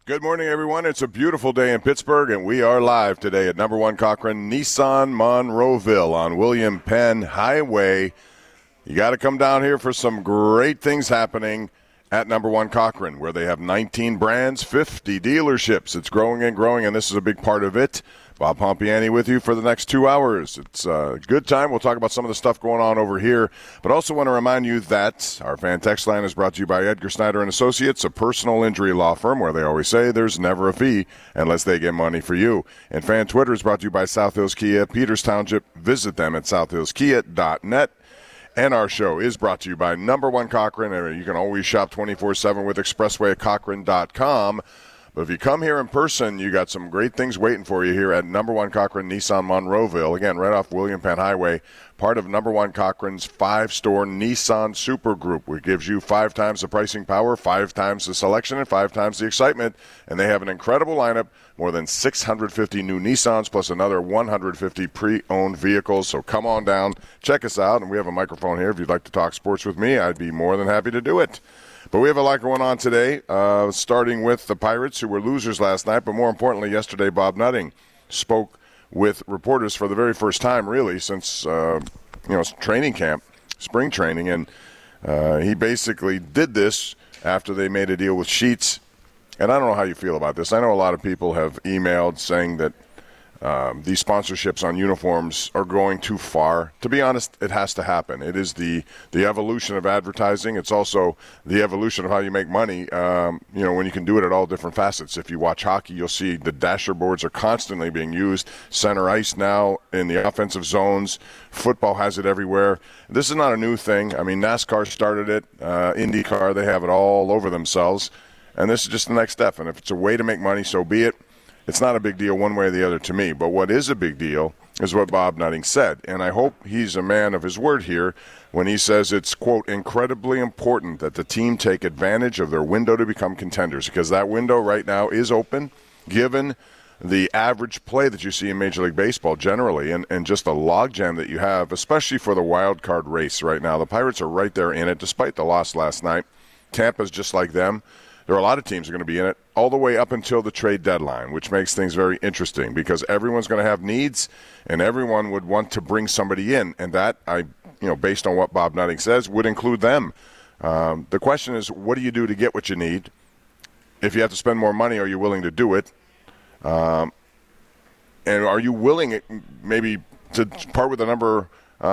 Good morning, everyone. It's a beautiful day in Pittsburgh, and we are live today at number 1 Cochran Nissan Monroeville on William Penn Highway. You got to come down here for some great things happening at number 1 Cochran, where they have 19 brands, 50 dealerships. It's growing and growing, and this is a big part of it. Bob Pompiani with you for the next 2 hours. It's a good time. We'll talk about some of the stuff going on over here, but also want to remind you that our fan text line is brought to you by Edgar Snyder & Associates, a personal injury law firm where they always say there's never a fee unless they get money for you. And fan Twitter is brought to you by South Hills Kia, Peters Township. Visit them at southhillskia.net. And our show is brought to you by number 1 Cochran. You can always shop 24/7 with Expressway at Cochran.com. But if you come here in person, you got some great things waiting for you here at number 1 Cochran Nissan Monroeville. Again, right off William Penn Highway, part of number 1 Cochran's 5-store Nissan Super Group, which gives you 5 times the pricing power, 5 times the selection, and 5 times the excitement. And they have an incredible lineup, more than 650 new Nissans, plus another 150 pre-owned vehicles. So come on down, check us out. And we have a microphone here. If you'd like to talk sports with me, I'd be more than happy to do it. But we have a lot going on today, starting with the Pirates, who were losers last night. But more importantly, yesterday, Bob Nutting spoke with reporters for the very first time, really, since training camp, spring training. And he basically did this after they made a deal with Sheets. And I don't know how you feel about this. I know a lot of people have emailed saying that these sponsorships on uniforms are going too far. To be honest, it has to happen. It is the evolution of advertising. It's also the evolution of how you make money, when you can do it at all different facets. If you watch hockey, you'll see the dasher boards are constantly being used. Center ice now in the offensive zones. Football has it everywhere. This is not a new thing. I mean, NASCAR started it. IndyCar, they have it all over themselves. And this is just the next step. And if it's a way to make money, so be it. It's not a big deal one way or the other to me. But what is a big deal is what Bob Nutting said. And I hope he's a man of his word here when he says it's, quote, incredibly important that the team take advantage of their window to become contenders, because that window right now is open, given the average play that you see in Major League Baseball generally, and just the logjam that you have, especially for the wild card race right now. The Pirates are right there in it, despite the loss last night. Tampa's just like them. There are a lot of teams that are going to be in it all the way up until the trade deadline, which makes things very interesting because everyone's going to have needs and everyone would want to bring somebody in. And that, based on what Bob Nutting says, would include them. The question is, what do you do to get what you need? If you have to spend more money, are you willing to do it? And are you willing maybe to part with the number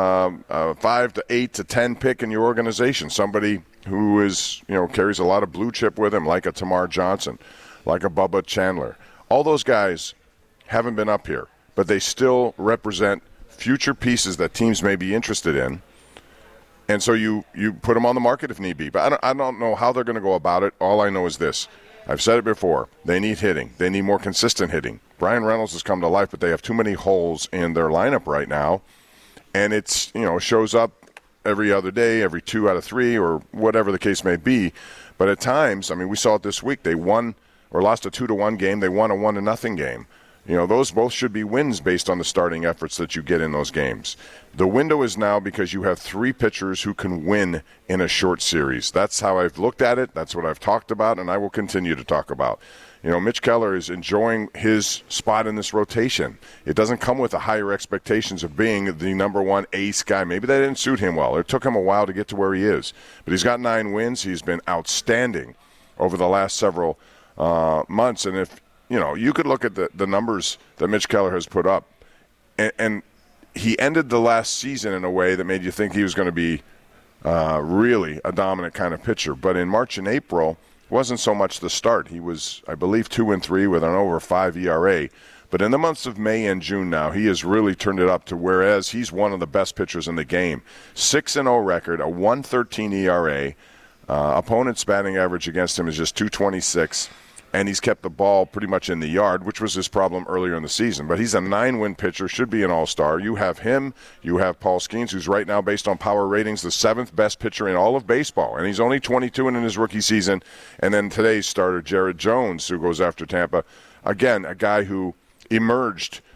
5 to 8 to 10 pick in your organization? Somebody who is, carries a lot of blue chip with him, like a Tamar Johnson, like a Bubba Chandler. All those guys haven't been up here, but they still represent future pieces that teams may be interested in. And so you put them on the market if need be. But I don't know how they're going to go about it. All I know is this. I've said it before. They need hitting. They need more consistent hitting. Brian Reynolds has come to life, but they have too many holes in their lineup right now. And it's, shows up every other day, every 2 out of 3, or whatever the case may be. But at times, we saw it this week. They won or lost a 2-1 game. They won a 1-0 game. Those both should be wins based on the starting efforts that you get in those games. The window is now because you have 3 pitchers who can win in a short series. That's how I've looked at it. That's what I've talked about, and I will continue to talk about. Mitch Keller is enjoying his spot in this rotation. It doesn't come with the higher expectations of being the number 1 ace guy. Maybe that didn't suit him well. It took him a while to get to where he is. But he's got 9 wins. He's been outstanding over the last several months. And if, you could look at the numbers that Mitch Keller has put up, and he ended the last season in a way that made you think he was going to be really a dominant kind of pitcher. But in March and April, wasn't so much the start. He was, I believe, 2-3 with an over 5 ERA. But in the months of May and June now, he has really turned it up to whereas he's one of the best pitchers in the game. 6-0 record, a 1.13 ERA. Opponent's batting average against him is just 226. And he's kept the ball pretty much in the yard, which was his problem earlier in the season. But he's a 9-win pitcher, should be an all-star. You have him. You have Paul Skeens, who's right now, based on power ratings, the 7th best pitcher in all of baseball. And he's only 22 in his rookie season. And then today's starter, Jared Jones, who goes after Tampa. Again, a guy who emerged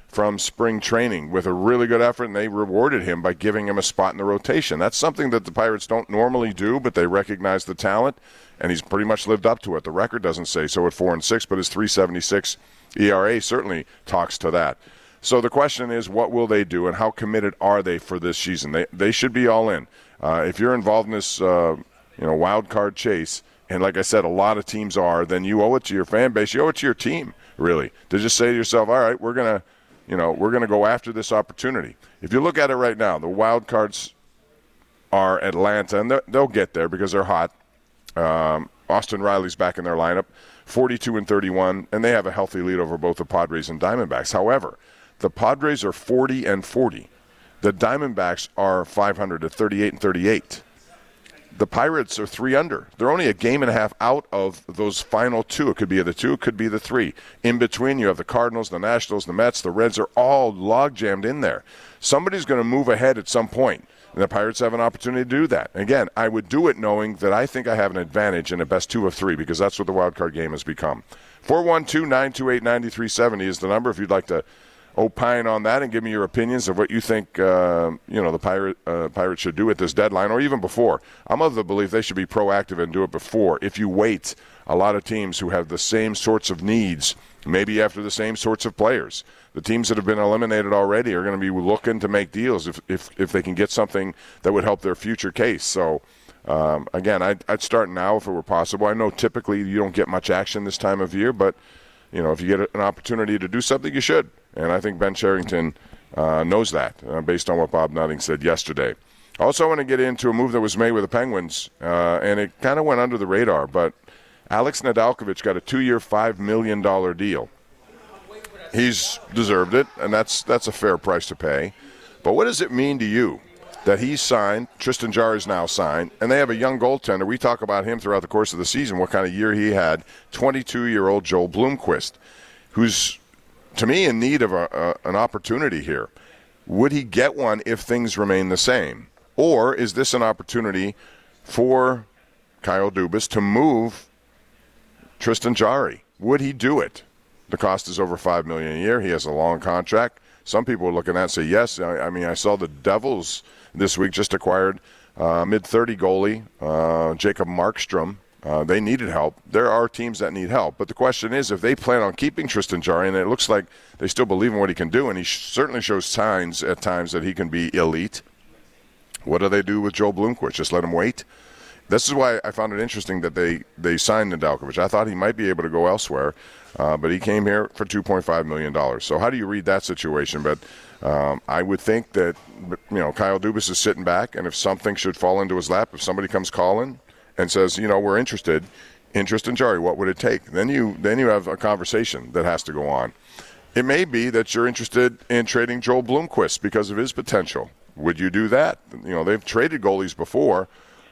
from spring training with a really good effort, and they rewarded him by giving him a spot in the rotation. That's something that the Pirates don't normally do, but they recognize the talent, and he's pretty much lived up to it. The record doesn't say so at 4-6, but his 3.76 ERA certainly talks to that. So the question is, what will they do, and how committed are they for this season? They should be all in. If you're involved in this wild card chase, and like I said, a lot of teams are, then you owe it to your fan base. You owe it to your team, really, to just say to yourself, all right, we're going to go after this opportunity. If you look at it right now, the wild cards are Atlanta, and they'll get there because they're hot. Austin Riley's back in their lineup, 42-31, and they have a healthy lead over both the Padres and Diamondbacks. However, the Padres are 40-40. The Diamondbacks are 500 at 38-38. The Pirates are 3 under. They're only a game and a half out of those final 2. It could be the 2, it could be the 3. In between, you have the Cardinals, the Nationals, the Mets, the Reds are all log-jammed in there. Somebody's going to move ahead at some point, and the Pirates have an opportunity to do that. Again, I would do it knowing that I think I have an advantage in a best 2 of 3 because that's what the wild card game has become. 412-928-9370 is the number if you'd like to opine on that and give me your opinions of what you think the Pirates should do at this deadline or even before. I'm of the belief they should be proactive and do it before. If you wait, a lot of teams who have the same sorts of needs, maybe after the same sorts of players, the teams that have been eliminated already are going to be looking to make deals if they can get something that would help their future case. So, again, I'd start now if it were possible. I know typically you don't get much action this time of year, but if you get an opportunity to do something, you should. And I think Ben Cherington knows that based on what Bob Nutting said yesterday. Also, I want to get into a move that was made with the Penguins, and it kind of went under the radar, but Alex Nedeljkovic got a 2-year, $5 million deal. He's deserved it, and that's a fair price to pay. But what does it mean to you that he's signed, Tristan Jarry's now signed, and they have a young goaltender? We talk about him throughout the course of the season, what kind of year he had, 22-year-old Joel Blomqvist, who's, to me, in need of an opportunity here. Would he get one if things remain the same? Or is this an opportunity for Kyle Dubas to move Tristan Jarry? Would he do it? The cost is over $5 million a year. He has a long contract. Some people are looking at it and say yes. I saw the Devils this week just acquired mid-30 goalie Jacob Markstrom. They needed help. There are teams that need help. But the question is, if they plan on keeping Tristan Jarry, and it looks like they still believe in what he can do, and he certainly shows signs at times that he can be elite, what do they do with Joel Blomqvist? Just let him wait? This is why I found it interesting that they signed Nedeljkovic. I thought he might be able to go elsewhere, but he came here for $2.5 million. So how do you read that situation? But I would think that Kyle Dubas is sitting back, and if something should fall into his lap, if somebody comes calling and says, we're interested in Tristan Jarry, what would it take? Then you have a conversation that has to go on. It may be that you're interested in trading Joel Blomqvist because of his potential. Would you do that? They've traded goalies before.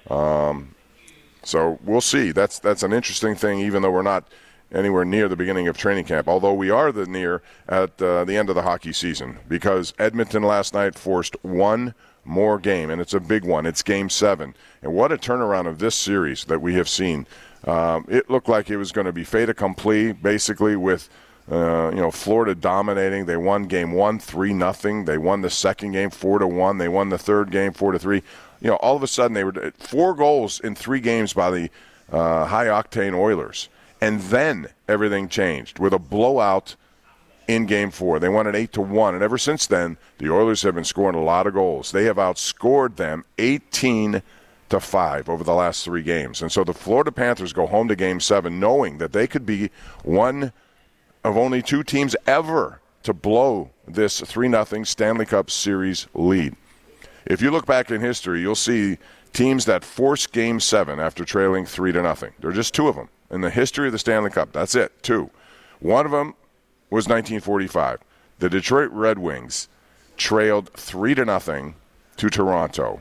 So we'll see. That's an interesting thing, even though we're not anywhere near the beginning of training camp, although we are near at the end of the hockey season, because Edmonton last night forced one more game, and it's a big one. It's Game 7. And what a turnaround of this series that we have seen. It looked like it was going to be fait accompli, basically, with Florida dominating. They won Game 1 3-0. They won the second game 4-1. They won the third game 4-3. All of a sudden they were 4 goals in 3 games by the high-octane Oilers. And then everything changed with a blowout in Game 4. They won it 8-1. And ever since then, the Oilers have been scoring a lot of goals. They have outscored them 18-5 over the last 3 games. And so the Florida Panthers go home to Game 7 knowing that they could be one of only 2 teams ever to blow this 3-0 Stanley Cup Series lead. If you look back in history, you'll see teams that force Game 7 after trailing 3-0. There are just 2 of them in the history of the Stanley Cup. That's it, 2. One of them was 1945. The Detroit Red Wings trailed 3-0 to Toronto,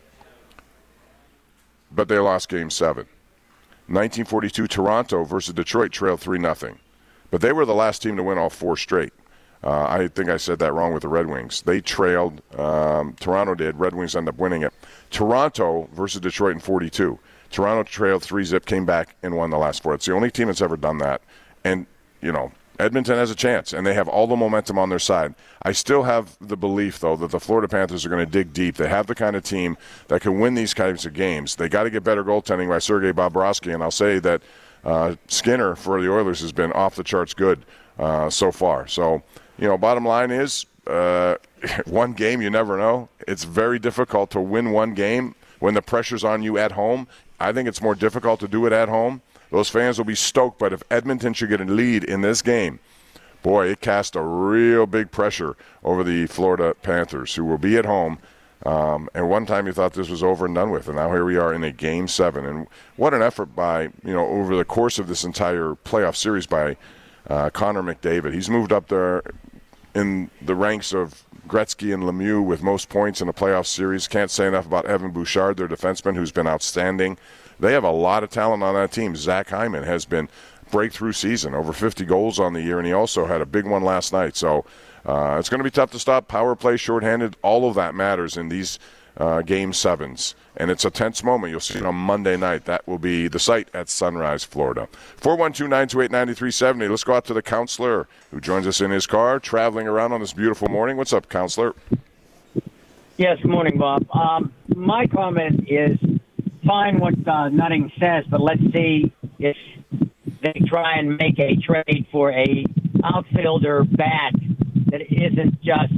but they lost Game 7. 1942, Toronto versus Detroit trailed 3-0, but they were the last team to win all 4 straight. I think I said that wrong with the Red Wings. They trailed. Toronto did. Red Wings ended up winning it. Toronto versus Detroit in 42. Toronto trailed 3-0, came back and won the last 4. It's the only team that's ever done that. And, Edmonton has a chance, and they have all the momentum on their side. I still have the belief, though, that the Florida Panthers are going to dig deep. They have the kind of team that can win these kinds of games. They got to get better goaltending by Sergei Bobrovsky, and I'll say that Skinner for the Oilers has been off the charts good so far. So, bottom line is one game, you never know. It's very difficult to win one game when the pressure's on you at home. I think it's more difficult to do it at home. Those fans will be stoked, but if Edmonton should get a lead in this game, boy, it casts a real big pressure over the Florida Panthers, who will be at home. And one time you thought this was over and done with, and now here we are in a Game 7. And what an effort by, over the course of this entire playoff series by Connor McDavid. He's moved up there in the ranks of Gretzky and Lemieux with most points in a playoff series. Can't say enough about Evan Bouchard, their defenseman, who's been outstanding. They have a lot of talent on that team. Zach Hyman has been breakthrough season, over 50 goals on the year, and he also had a big one last night. So it's going to be tough to stop. Power play, shorthanded, all of that matters in these Game 7s. And it's a tense moment. You'll see it on Monday night. That will be the site at Sunrise, Florida. 412-928-9370. Let's go out to the counselor who joins us in his car, traveling around on this beautiful morning. What's up, counselor? Yes, good morning, Bob. My comment is fine what Nutting says, but let's see if they try and make a trade for a outfielder bat that isn't just,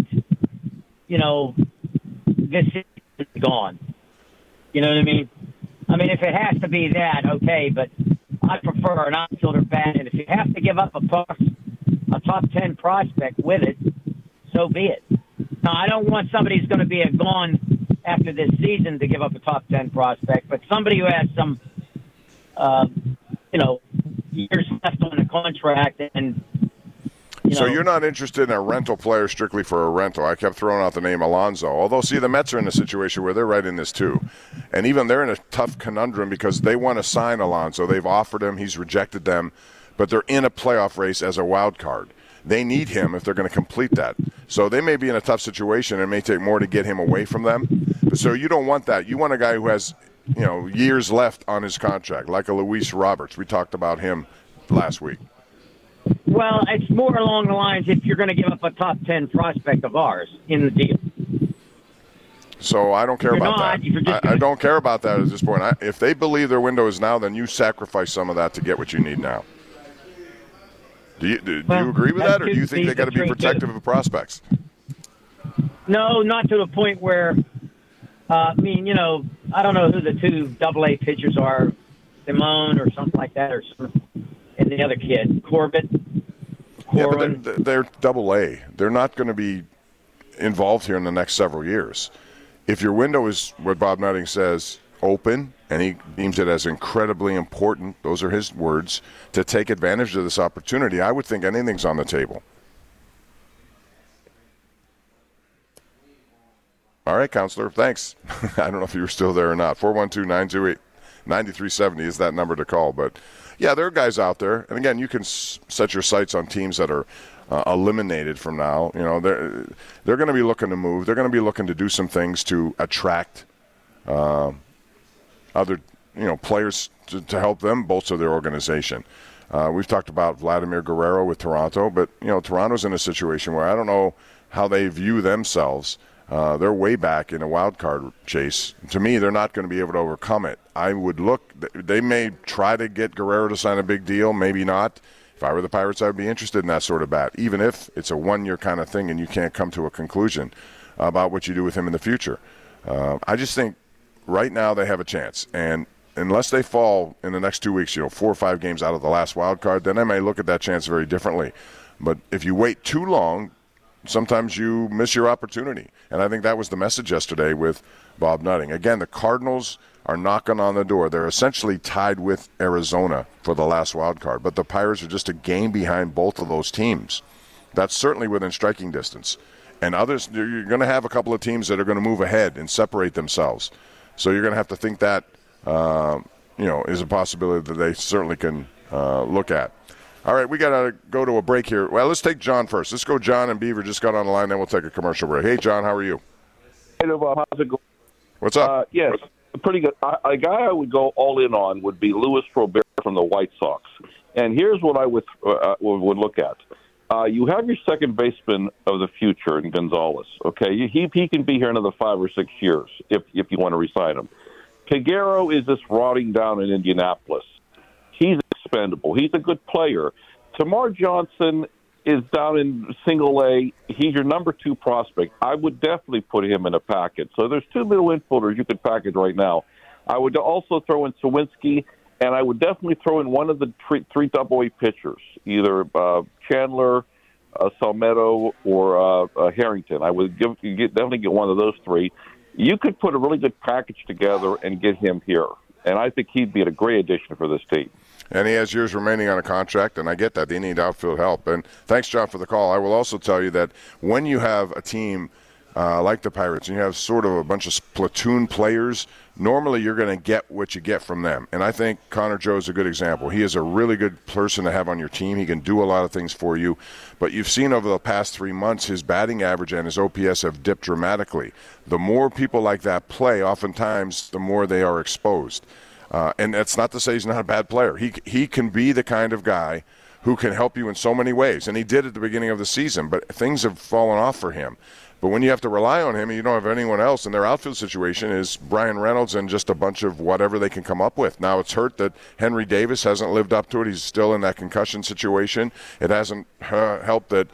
this is gone. You know what I mean? I mean, if it has to be that, okay, but I prefer an outfielder bat, and if you have to give up a top 10 prospect with it, so be it. Now, I don't want somebody who's going to be gone after this season to give up a top 10 prospect, but somebody who has some, years left on the contract and, So you're not interested in a rental player strictly for a rental. I kept throwing out the name Alonso. Although, see, the Mets are in a situation where they're right in this too. And even they're in a tough conundrum because they want to sign Alonso. They've offered him. He's rejected them. But they're in a playoff race as a wild card. They need him if they're going to complete that. So they may be in a tough situation and it may take more to get him away from them. So you don't want that. You want a guy who has, years left on his contract, like a Luis Roberts. We talked about him last week. Well, it's more along the lines if you're going to give up a top 10 prospect of ours in the deal. So I don't care about that. I don't care about that at this point. If they believe their window is now, then you sacrifice some of that to get what you need now. Do you agree with that, or do you think they got to be protective of prospects? No, not to the point where, I don't know who the two AA pitchers are, Simone or something like that, and the other kid, Corbett. Yeah, but they're AA. They're not going to be involved here in the next several years. If your window is, what Bob Nutting says, open, and he deems it as incredibly important, those are his words, to take advantage of this opportunity, I would think anything's on the table. All right, counselor, thanks. I don't know if you were still there or not. 412-928-9370 is that number to call. But, yeah, there are guys out there. And, again, you can set your sights on teams that are eliminated from now. They're going to be looking to move. They're going to be looking to do some things to attract other players to help them bolster their organization. We've talked about Vladimir Guerrero with Toronto, but Toronto's in a situation where I don't know how they view themselves. They're way back in a wild card chase. To me, they're not going to be able to overcome it. I would look. They may try to get Guerrero to sign a big deal, maybe not. If I were the Pirates, I would be interested in that sort of bat, even if it's a one-year kind of thing and you can't come to a conclusion about what you do with him in the future. I just think right now they have a chance. And unless they fall in the next 2 weeks, 4 or 5 games out of the last wild card, then I may look at that chance very differently. But if you wait too long, sometimes you miss your opportunity. And I think that was the message yesterday with Bob Nutting. Again, the Cardinals are knocking on the door. They're essentially tied with Arizona for the last wild card. But the Pirates are just a game behind both of those teams. That's certainly within striking distance. And others, you're going to have a couple of teams that are going to move ahead and separate themselves. So you're going to have to think that, is a possibility that they certainly can look at. All right, we got to go to a break here. Well, let's take John first. Let's go. John and Beaver just got on the line, then we'll take a commercial break. Hey, John, how are you? Hey, Bob, how's it going? What's up? Yes, pretty good. A guy I would go all in on would be Louis Robert from the White Sox. And here's what I would look at. You have your second baseman of the future in Gonzalez. Okay, he can be here another 5 or 6 years if you want to re-sign him. Peguero is just rotting down in Indianapolis. He's expendable. He's a good player. Tamar Johnson is down in Single A. He's your number 2 prospect. I would definitely put him in a package. So there's 2 middle infielders you could package right now. I would also throw in Sawinski, and I would definitely throw in one of the 3 Double-A pitchers, either Chandler, Salmetto, or Harrington. I would definitely get one of those 3. You could put a really good package together and get him here. And I think he'd be a great addition for this team. And he has years remaining on a contract, and I get that. They need outfield help. And thanks, John, for the call. I will also tell you that when you have a team like the Pirates and you have sort of a bunch of platoon players, normally you're going to get what you get from them. And I think Connor Joe is a good example. He is a really good person to have on your team. He can do a lot of things for you. But you've seen over the past 3 months his batting average and his OPS have dipped dramatically. The more people like that play, oftentimes the more they are exposed. And that's not to say he's not a bad player. He can be the kind of guy who can help you in so many ways. And he did at the beginning of the season, but things have fallen off for him. But when you have to rely on him and you don't have anyone else, and their outfield situation is Brian Reynolds and just a bunch of whatever they can come up with. Now it's hurt that Henry Davis hasn't lived up to it. He's still in that concussion situation. It hasn't helped that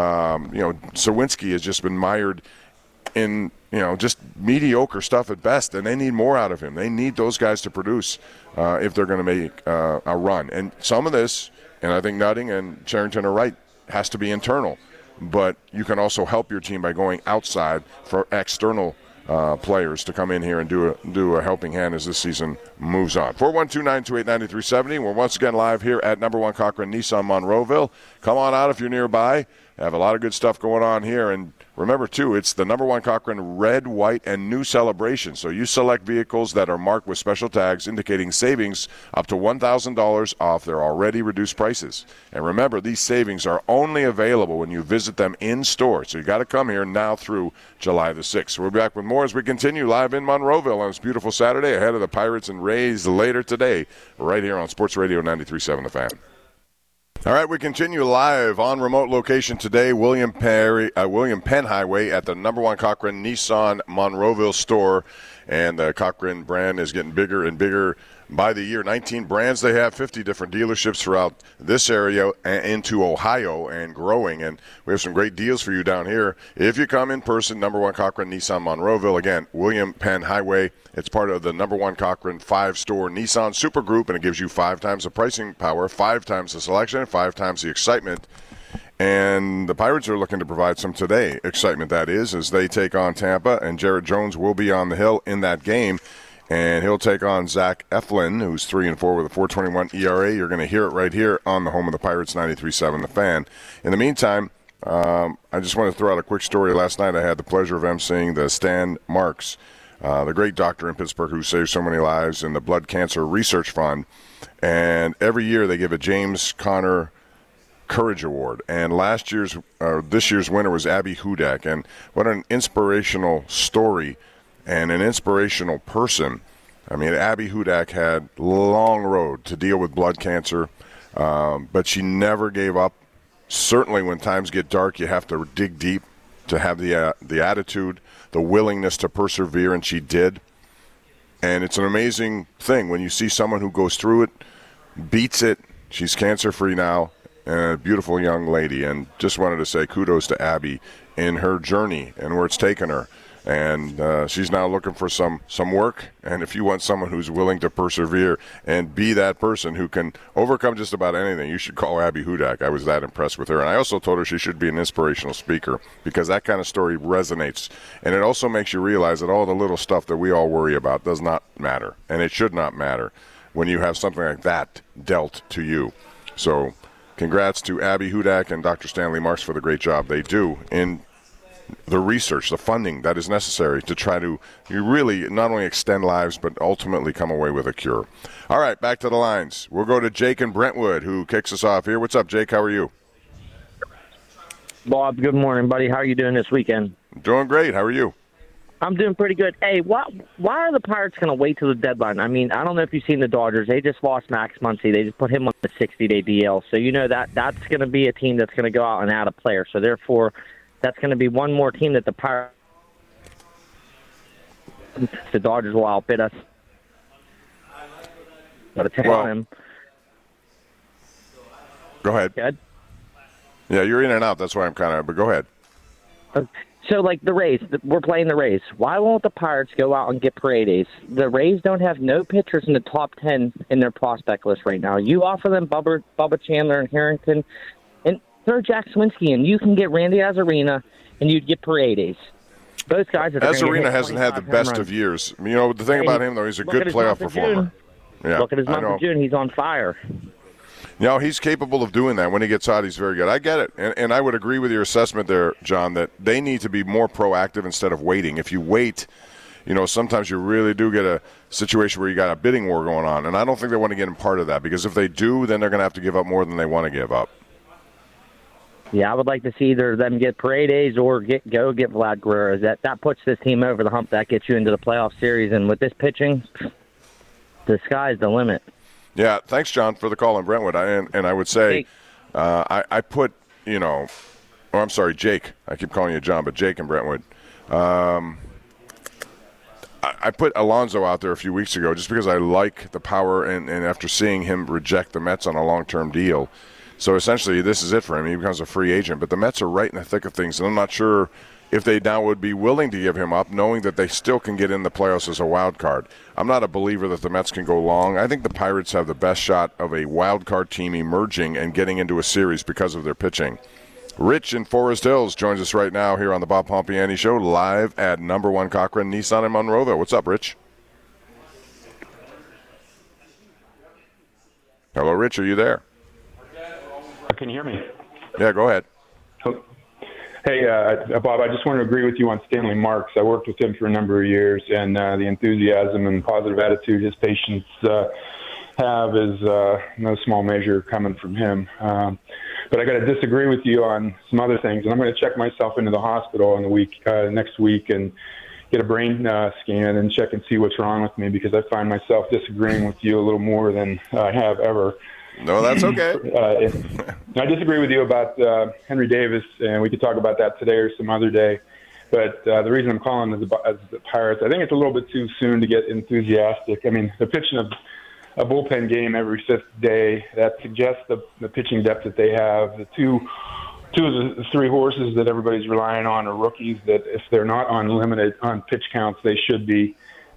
Sawinski has just been mired in just mediocre stuff at best, and they need more out of him. They need those guys to produce if they're going to make a run. And some of this, and I think Nutting and Cherington are right, has to be internal. But you can also help your team by going outside for external players to come in here and do a helping hand as this season moves on. 412-928-9370. We're once again live here at number 1 Cochran Nissan Monroeville. Come on out if you're nearby. Have a lot of good stuff going on here. And remember, too, it's the number 1 Cochran red, white, and new celebration. So you select vehicles that are marked with special tags indicating savings up to $1,000 off their already reduced prices. And remember, these savings are only available when you visit them in store. So you got to come here now through July the 6th. We'll be back with more as we continue live in Monroeville on this beautiful Saturday ahead of the Pirates and Rays later today right here on Sports Radio 93.7 The Fan. All right, we continue live on remote location today, William Penn Highway at the number 1 Cochran Nissan Monroeville store. And the Cochran brand is getting bigger and bigger by the year. 19 brands they have, 50 different dealerships throughout this area and into Ohio and growing. And we have some great deals for you down here. If you come in person, number 1 Cochran Nissan Monroeville. Again, William Penn Highway. It's part of the number 1 Cochran 5-store Nissan Super Group, and it gives you 5 times the pricing power, 5 times the selection, 5 times the excitement. And the Pirates are looking to provide some today excitement, that is, as they take on Tampa, and Jared Jones will be on the hill in that game. And he'll take on Zach Eflin, who's 3-4 with a 4.21 ERA. You're going to hear it right here on the home of the Pirates, 93.7 The Fan. In the meantime, I just want to throw out a quick story. Last night I had the pleasure of emceeing the Stan Marks, the great doctor in Pittsburgh who saved so many lives, in the Blood Cancer Research Fund. And every year they give a James Conner Courage Award. And this year's winner was Abby Hudak. And what an inspirational story and an inspirational person. I mean, Abby Hudak had a long road to deal with blood cancer, but she never gave up. Certainly when times get dark, you have to dig deep to have the attitude, the willingness to persevere, and she did. And it's an amazing thing when you see someone who goes through it, beats it. She's cancer-free now, and a beautiful young lady. And just wanted to say kudos to Abby in her journey and where it's taken her. And she's now looking for some work. And if you want someone who's willing to persevere and be that person who can overcome just about anything, you should call Abby Hudak. I was that impressed with her. And I also told her she should be an inspirational speaker, because that kind of story resonates. And it also makes you realize that all the little stuff that we all worry about does not matter. And it should not matter when you have something like that dealt to you. So congrats to Abby Hudak and Dr. Stanley Marks for the great job they do in the research, the funding that is necessary to try to really not only extend lives but ultimately come away with a cure. All right, back to the lines. We'll go to Jake in Brentwood, who kicks us off here. What's up, Jake? How are you? Bob, good morning, buddy. How are you doing this weekend? Doing great. How are you? I'm doing pretty good. Hey, why are the Pirates going to wait till the deadline? I mean, I don't know if you've seen the Dodgers. They just lost Max Muncy. They just put him on the 60-day DL. So you know that's going to be a team that's going to go out and add a player. So therefore, that's going to be one more team that the Pirates, the Dodgers will outbid us. But tell him. Go ahead. Good. Yeah, you're in and out. That's why I'm kind of. But go ahead. So, like the Rays, we're playing the Rays. Why won't the Pirates go out and get Paredes? The Rays don't have no pitchers in the top 10 in their prospect list right now. You offer them Bubba Chandler and Harrington, and throw Jack Swinski in. You can get Randy Arozarena, and you'd get Paredes. Those guys are. Arozarena hasn't had the best of years. You know, the thing about him, though, he's a good playoff performer. Yeah, look at his month of June. He's on fire. You know, he's capable of doing that. When he gets hot, he's very good. I get it. And I would agree with your assessment there, John, that they need to be more proactive instead of waiting. If you wait, you know, sometimes you really do get a situation where you got a bidding war going on. And I don't think they want to get in part of that, because if they do, then they're going to have to give up more than they want to give up. Yeah, I would like to see either them get Paredes or go get Vlad Guerrero. That puts this team over the hump. That gets you into the playoff series. And with this pitching, the sky's the limit. Yeah, thanks, John, for the call in Brentwood. And I would say I put, you know, oh, I'm sorry, Jake. I keep calling you John, but Jake in Brentwood. I put Alonso out there a few weeks ago just because I like the power, and after seeing him reject the Mets on a long-term deal. So essentially this is it for him. He becomes a free agent. But the Mets are right in the thick of things, and I'm not sure if they now would be willing to give him up, knowing that they still can get in the playoffs as a wild card. I'm not a believer that the Mets can go long. I think the Pirates have the best shot of a wild card team emerging and getting into a series because of their pitching. Rich in Forest Hills joins us right now here on the Bob Pompiani Show, live at number 1 Cochran Nissan in Monroeville. What's up, Rich? Hello, Rich. Are you there? Can you hear me? Yeah, go ahead. Hey, Bob, I just want to agree with you on Stanley Marks. I worked with him for a number of years, and the enthusiasm and positive attitude his patients have is no small measure coming from him. But I got to disagree with you on some other things, and I'm going to check myself into the hospital in the next week and get a brain scan and check and see what's wrong with me, because I find myself disagreeing with you a little more than I have ever. No, that's okay. I disagree with you about Henry Davis, and we could talk about that today or some other day. But the reason I'm calling the Pirates, I think it's a little bit too soon to get enthusiastic. I mean, they're pitching a bullpen game every 5th day. That suggests the pitching depth that they have. The two of the 3 horses that everybody's relying on are rookies that, if they're not on pitch counts, they should be.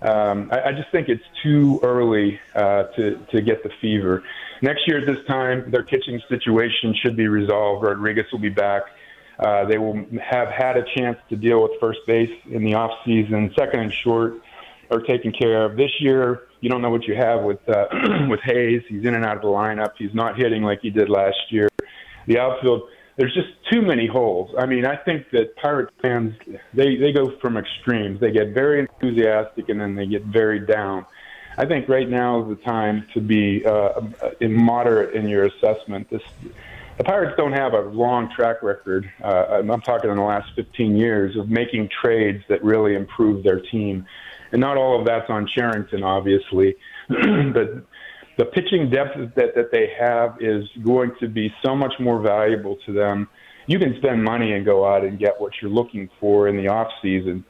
I just think it's too early to get the fever. Next year at this time, their pitching situation should be resolved. Rodriguez will be back. They will have had a chance to deal with first base in the offseason. Second and short are taken care of. This year, you don't know what you have with with Hayes. He's in and out of the lineup. He's not hitting like he did last year. The outfield, there's just too many holes. I mean, I think that Pirate fans, they go from extremes. They get very enthusiastic, and then they get very down. I think right now is the time to be moderate in your assessment. The Pirates don't have a long track record, I'm talking in the last 15 years, of making trades that really improve their team. And not all of that's on Cherington, obviously. But the pitching depth that they have is going to be so much more valuable to them. You can spend money and go out and get what you're looking for in the offseason.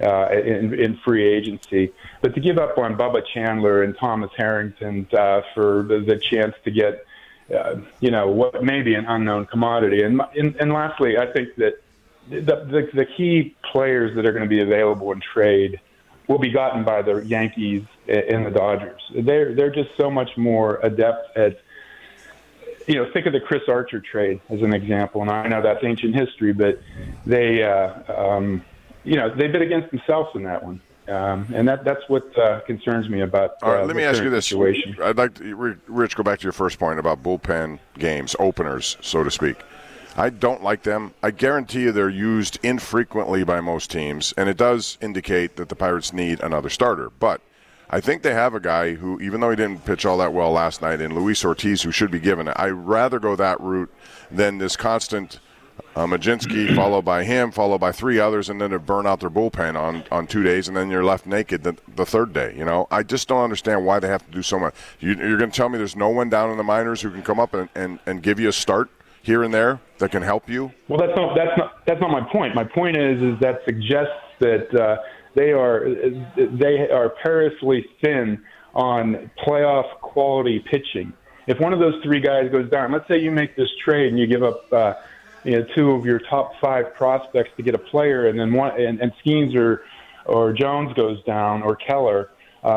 In free agency, but to give up on Bubba Chandler and Thomas Harrington for the chance to get, what may be an unknown commodity. And lastly, I think that the key players that are going to be available in trade will be gotten by the Yankees and the Dodgers. They're just so much more adept at, think of the Chris Archer trade as an example. And I know that's ancient history, but they bid against themselves in that one. And that's what concerns me about All right, let me ask you this. Situation. I'd like to, Rich, go back to your first point about bullpen games, openers, so to speak. I don't like them. I guarantee you they're used infrequently by most teams, and it does indicate that the Pirates need another starter. But I think they have a guy who, even though he didn't pitch all that well last night, in Luis Ortiz, who should be given it. I'd rather go that route than this constant Majinski, followed by him, followed by 3 others, and then to burn out their bullpen on 2 days, and then you're left naked the third day. You know, I just don't understand why they have to do so much. You're going to tell me there's no one down in the minors who can come up and give you a start here and there that can help you? Well, that's not my point. My point is that suggests that they are perilously thin on playoff quality pitching. If one of those 3 guys goes down, let's say you make this trade and you give up 2 of your top 5 prospects to get a player, and then and Skeens or Jones goes down, or Keller,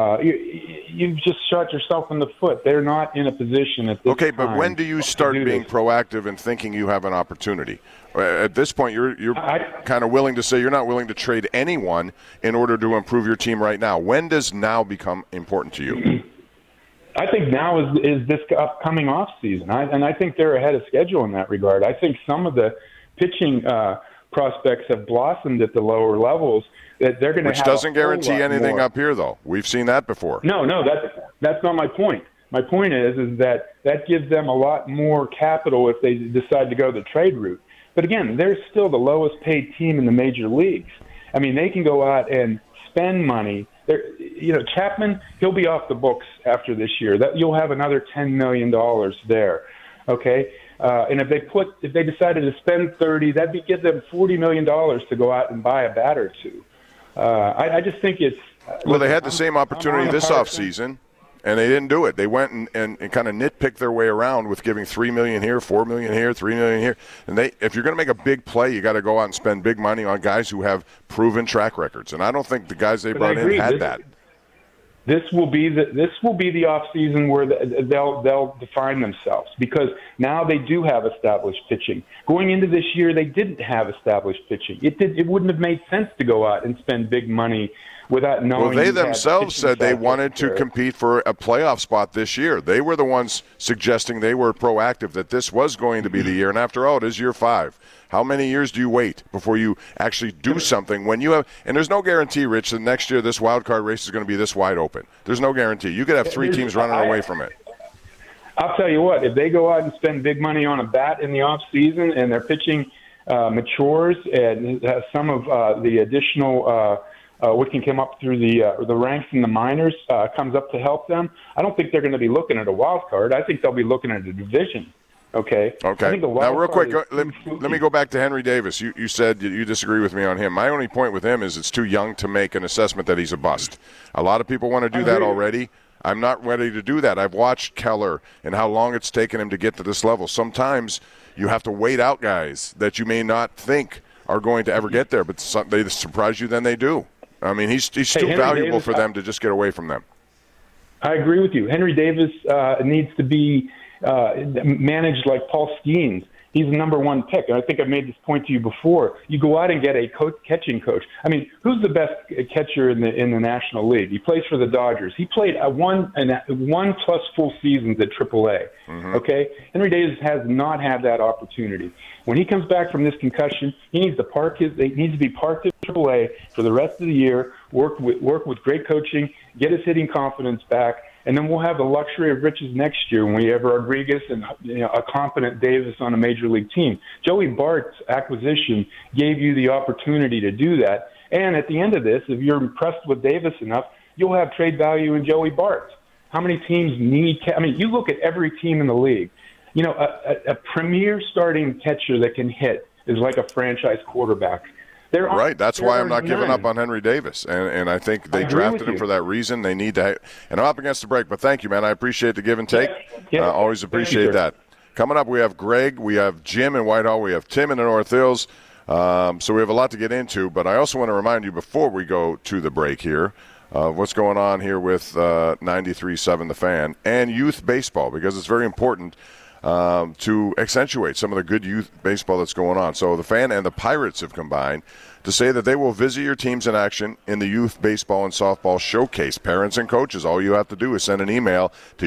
you've just shot yourself in the foot. They're not in a position at this Okay, time but when do you start being proactive and thinking you have an opportunity? At this point, you're kind of willing to say you're not willing to trade anyone in order to improve your team right now. When does now become important to you? I think now is this upcoming off season, and I think they're ahead of schedule in that regard. I think some of the pitching prospects have blossomed at the lower levels. That they're going to, which doesn't guarantee anything more up here, though. We've seen that before. No, that's not my point. My point is that gives them a lot more capital if they decide to go the trade route. But again, they're still the lowest paid team in the major leagues. I mean, they can go out and spend money. Chapman, he'll be off the books after this year. That you'll have another $10 million there. Okay. And if they decided to spend 30, that'd give them $40 million to go out and buy a bat or 2. I just think it's. Well, they had the same opportunity this offseason, and they didn't do it. They went and kind of nitpicked their way around with giving $3 million here, $4 million here, $3 million here. And if you're going to make a big play, you got to go out and spend big money on guys who have proven track records. And I don't think the guys they brought in had that. This will be the off season where they'll define themselves, because now they do have established pitching. Going into this year, they didn't have established pitching. It wouldn't have made sense to go out and spend big money without knowing. Well, they themselves said they wanted to compete for a playoff spot this year. They were the ones suggesting they were proactive that this was going to be the year. And after all, it is year 5. How many years do you wait before you actually do something when you have – and there's no guarantee, Rich, that next year this wild card race is going to be this wide open. There's no guarantee. You could have 3 teams running away from it. I'll tell you what, if they go out and spend big money on a bat in the off season and their pitching matures and some of the additional what can come up through the ranks in the minors comes up to help them, I don't think they're going to be looking at a wild card. I think they'll be looking at a division. Okay. Now, real quick, let me go back to Henry Davis. You said you disagree with me on him. My only point with him is it's too young to make an assessment that he's a bust. A lot of people want to do that already. I'm not ready to do that. I've watched Keller and how long it's taken him to get to this level. Sometimes you have to wait out guys that you may not think are going to ever get there, but they surprise you, then they do. I mean, he's too valuable for them to just get away from them. I agree with you. Henry Davis needs to be managed like Paul Skeens. He's the number 1 pick. And I think I've made this point to you before. You go out and get a catching coach. I mean, who's the best catcher in the National League? He plays for the Dodgers. He played one plus full seasons at AAA. Mm-hmm. Okay? Henry Davis has not had that opportunity. When he comes back from this concussion, he needs to be parked at AAA for the rest of the year, work with great coaching, get his hitting confidence back, and then we'll have the luxury of riches next year when we have Rodriguez and a competent Davis on a major league team. Joey Bart's acquisition gave you the opportunity to do that. And at the end of this, if you're impressed with Davis enough, you'll have trade value in Joey Bart. How many teams need – I mean, you look at every team in the league. You know, a premier starting catcher that can hit is like a franchise quarterback. Right. That's why I'm not giving up on Henry Davis. And I think they drafted him for that reason. They need to and I'm up against the break, but thank you, man. I appreciate the give and take. Always appreciate that. Coming up, we have Greg, we have Jim in Whitehall, we have Tim in the North Hills. So we have a lot to get into, but I also want to remind you before we go to the break here what's going on here with 93.7 The Fan and youth baseball, because it's very important to accentuate some of the good youth baseball that's going on. So the Fan and the Pirates have combined to say that they will visit your teams in action in the youth baseball and softball showcase. Parents and coaches, all you have to do is send an email to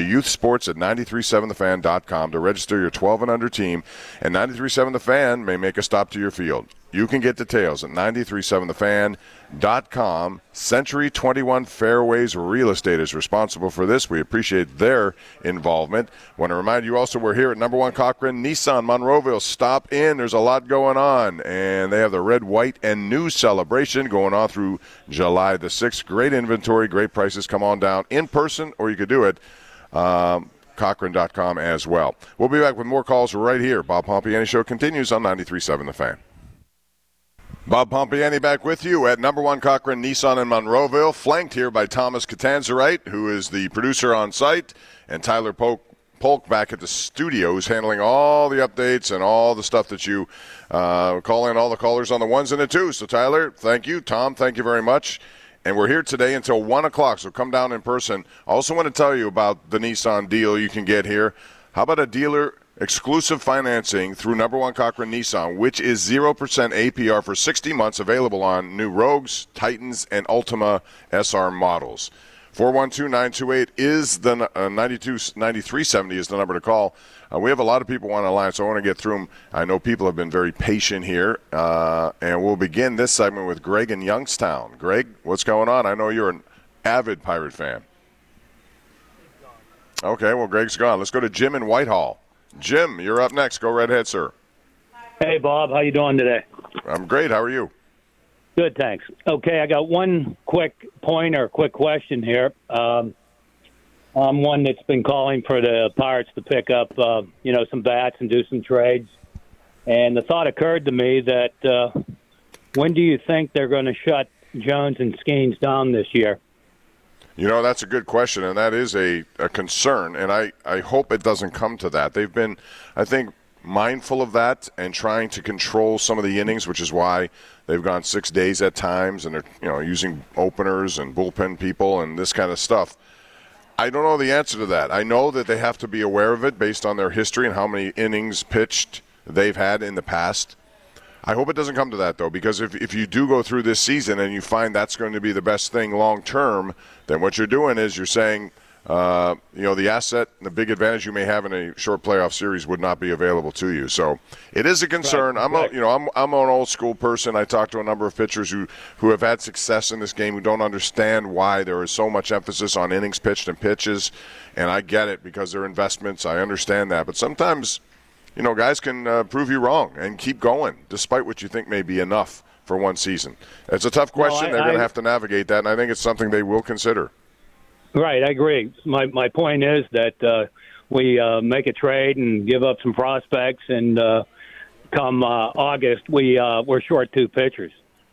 youthsports@937thefan.com to register your 12 and under team, and 93.7 The Fan may make a stop to your field. You can get details at 937thefan.com. Century 21 Fairways Real Estate is responsible for this. We appreciate their involvement. Want to remind you also we're here at number 1 Cochran Nissan Monroeville. Stop in. There's a lot going on. And they have the red, white, and new celebration going on through July the 6th. Great inventory, great prices. Come on down in person, or you could do it Cochran.com as well. We'll be back with more calls right here. Bob Pompiani Show continues on 93.7 The Fan. Bob Pompiani back with you at number 1 Cochran Nissan in Monroeville, flanked here by Thomas Catanzarite, who is the producer on site, and Tyler Polk back at the studio, who's handling all the updates and all the stuff that you call in, all the callers on the ones and the twos. So, Tyler, thank you. Tom, thank you very much. And we're here today until 1 o'clock, so come down in person. I also want to tell you about the Nissan deal you can get here. How about a dealer exclusive financing through number 1 Cochran Nissan, which is 0% APR for 60 months, available on new Rogues, Titans, and Ultima SR models. 412-928 is the 9370 is the number to call. We have a lot of people on the line, so I want to get through them. I know people have been very patient here, and we'll begin this segment with Greg in Youngstown. Greg, what's going on? I know you're an avid Pirate fan. Okay, well, Greg's gone. Let's go to Jim in Whitehall. Jim, you're up next. Go right ahead, sir. Hey, Bob. How you doing today? I'm great. How are you? Good, thanks. Okay, I got one quick point or quick question here. I'm one that's been calling for the Pirates to pick up, some bats and do some trades. And the thought occurred to me that when do you think they're going to shut Jones and Skeens down this year? You know, that's a good question, and that is a concern, and I hope it doesn't come to that. They've been, I think, mindful of that and trying to control some of the innings, which is why they've gone 6 days at times, and they're using openers and bullpen people and this kind of stuff. I don't know the answer to that. I know that they have to be aware of it based on their history and how many innings pitched they've had in the past. I hope it doesn't come to that, though, because if you do go through this season and you find that's going to be the best thing long term, then what you're doing is you're saying, the asset, the big advantage you may have in a short playoff series would not be available to you. So it is a concern. Right. I'm an old school person. I talked to a number of pitchers who have had success in this game who don't understand why there is so much emphasis on innings pitched and pitches, and I get it because they're investments. I understand that, but sometimes guys can prove you wrong and keep going despite what you think may be enough for one season. It's a tough question. They're going to have to navigate that, and I think it's something they will consider. Right, I agree. My point is that we make a trade and give up some prospects, and come August, we're short 2 pitchers.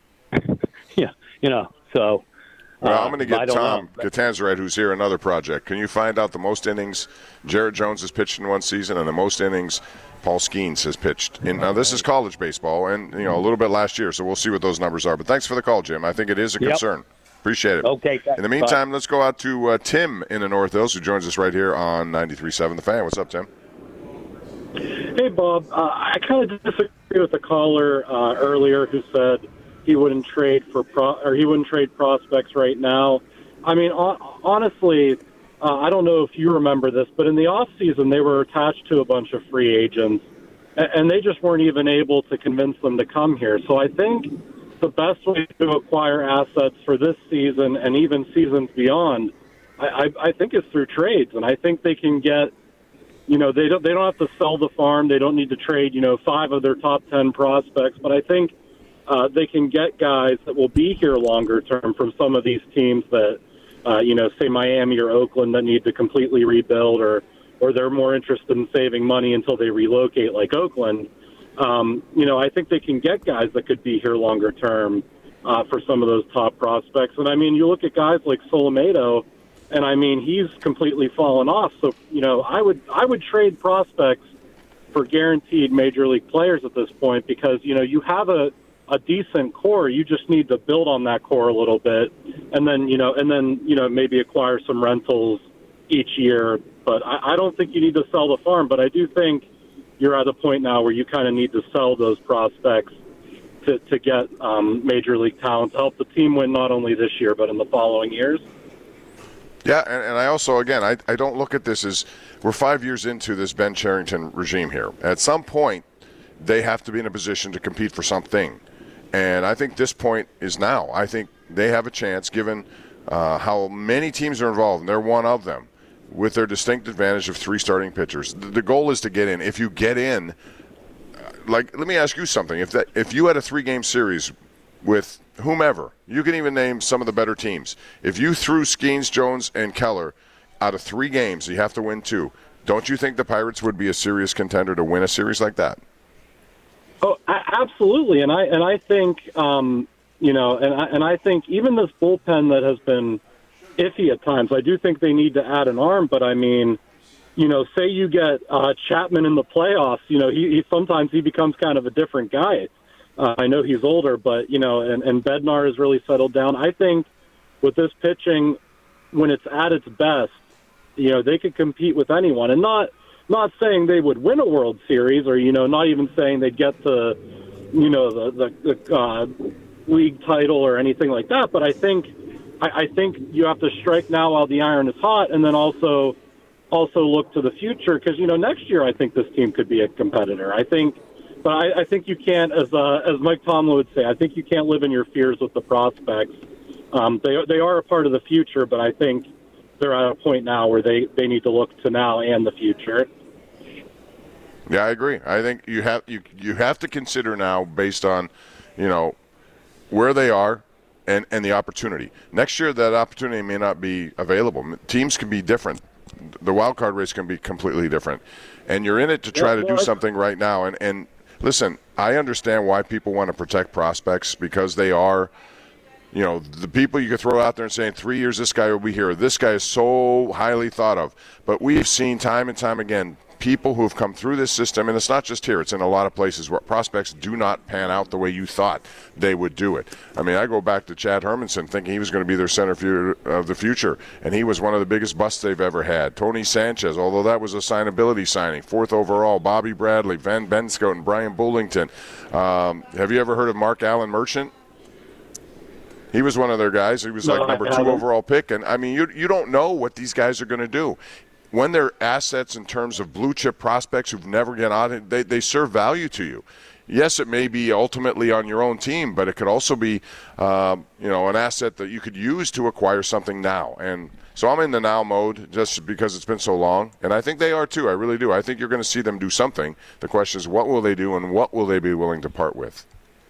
So. Well, I'm going to get Tom Catanzarite, who's here, another project. Can you find out the most innings Jarrett Jones has pitched in one season and the most innings Paul Skeens has pitched? Now, this is college baseball and, a little bit last year, so we'll see what those numbers are. But thanks for the call, Jim. I think it is a concern. Appreciate it. Okay. Thanks. In the meantime, let's go out to Tim in the North Hills, who joins us right here on 93.7 The Fan. What's up, Tim? Hey, Bob. I kind of disagree with the caller earlier who said he wouldn't trade prospects right now. I mean, honestly, I don't know if you remember this, but in the offseason, they were attached to a bunch of free agents, and they just weren't even able to convince them to come here. So I think the best way to acquire assets for this season and even seasons beyond, I think is through trades. And I think they can get, they don't have to sell the farm. They don't need to trade, 5 of their top 10 prospects. But I think they can get guys that will be here longer term from some of these teams that, say Miami or Oakland that need to completely rebuild, or they're more interested in saving money until they relocate like Oakland. I think they can get guys that could be here longer term for some of those top prospects. And, I mean, you look at guys like Solomedo, and, I mean, he's completely fallen off. So, I would trade prospects for guaranteed major league players at this point because, you have a decent core. You just need to build on that core a little bit and then maybe acquire some rentals each year. But I don't think you need to sell the farm, but I do think you're at a point now where you kind of need to sell those prospects to get major league talent to help the team win not only this year but in the following years. Yeah, and I also, again, I don't look at this as we're 5 years into this Ben Cherington regime here. At some point, they have to be in a position to compete for something. And I think this point is now. I think they have a chance, given how many teams are involved, and they're one of them, with their distinct advantage of 3 starting pitchers. The goal is to get in. If you get in, let me ask you something. If you had a 3-game series with whomever, you can even name some of the better teams. If you threw Skeens, Jones, and Keller out of 3 games, you have to win 2. Don't you think the Pirates would be a serious contender to win a series like that? Oh, absolutely, and I think and I think even this bullpen that has been iffy at times, I do think they need to add an arm. But I mean, say you get Chapman in the playoffs, he sometimes he becomes kind of a different guy. I know he's older, but and Bednar has really settled down. I think with this pitching, when it's at its best, they could compete with anyone, and not saying they would win a World Series, or not even saying they'd get to the league title or anything like that. But I think you have to strike now while the iron is hot, and then also look to the future, because next year I think this team could be a competitor. I think you can't, as Mike Tomlin would say, I think you can't live in your fears with the prospects. They are a part of the future, but I think they're at a point now where they need to look to now and the future. Yeah, I agree. I think you have to consider now, based on where they are and the opportunity. Next year, that opportunity may not be available. Teams can be different. The wild card race can be completely different, and you're in it to try to do something right now. And listen, I understand why people want to protect prospects, because they are, the people you could throw out there and say, in 3 years this guy will be here. This guy is so highly thought of. But we've seen time and time again people who have come through this system, and it's not just here, it's in a lot of places, where prospects do not pan out the way you thought they would do it. I mean, I go back to Chad Hermanson thinking he was going to be their center of the future, and he was one of the biggest busts they've ever had. Tony Sanchez, although that was a signability signing, 4th overall. Bobby Bradley, Van Benskoten, and Brian Bullington. Have you ever heard of Mark Allen Merchant? He was one of their guys. He was number 2 overall pick. And, I mean, you don't know what these guys are going to do. When they're assets in terms of blue-chip prospects who've never get on, they serve value to you. Yes, it may be ultimately on your own team, but it could also be an asset that you could use to acquire something now. And so I'm in the now mode just because it's been so long. And I think they are too. I really do. I think you're going to see them do something. The question is, what will they do and what will they be willing to part with?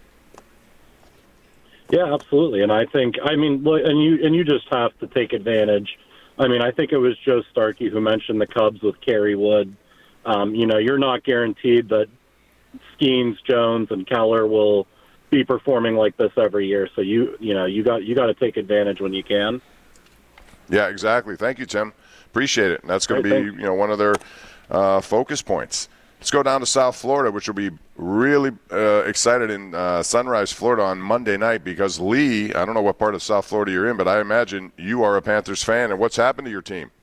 Yeah, absolutely. And I think, you just have to take advantage. I think it was Joe Starkey who mentioned the Cubs with Kerry Wood. You're not guaranteed that Skeens, Jones, and Keller will be performing like this every year. So you got to take advantage when you can. Yeah, exactly. Thank you, Tim. Appreciate it. And that's going to be one of their focus points. Let's go down to South Florida, which will be really excited in Sunrise, Florida on Monday night, because Lee, I don't know what part of South Florida you're in, but I imagine you are a Panthers fan. And what's happened to your team?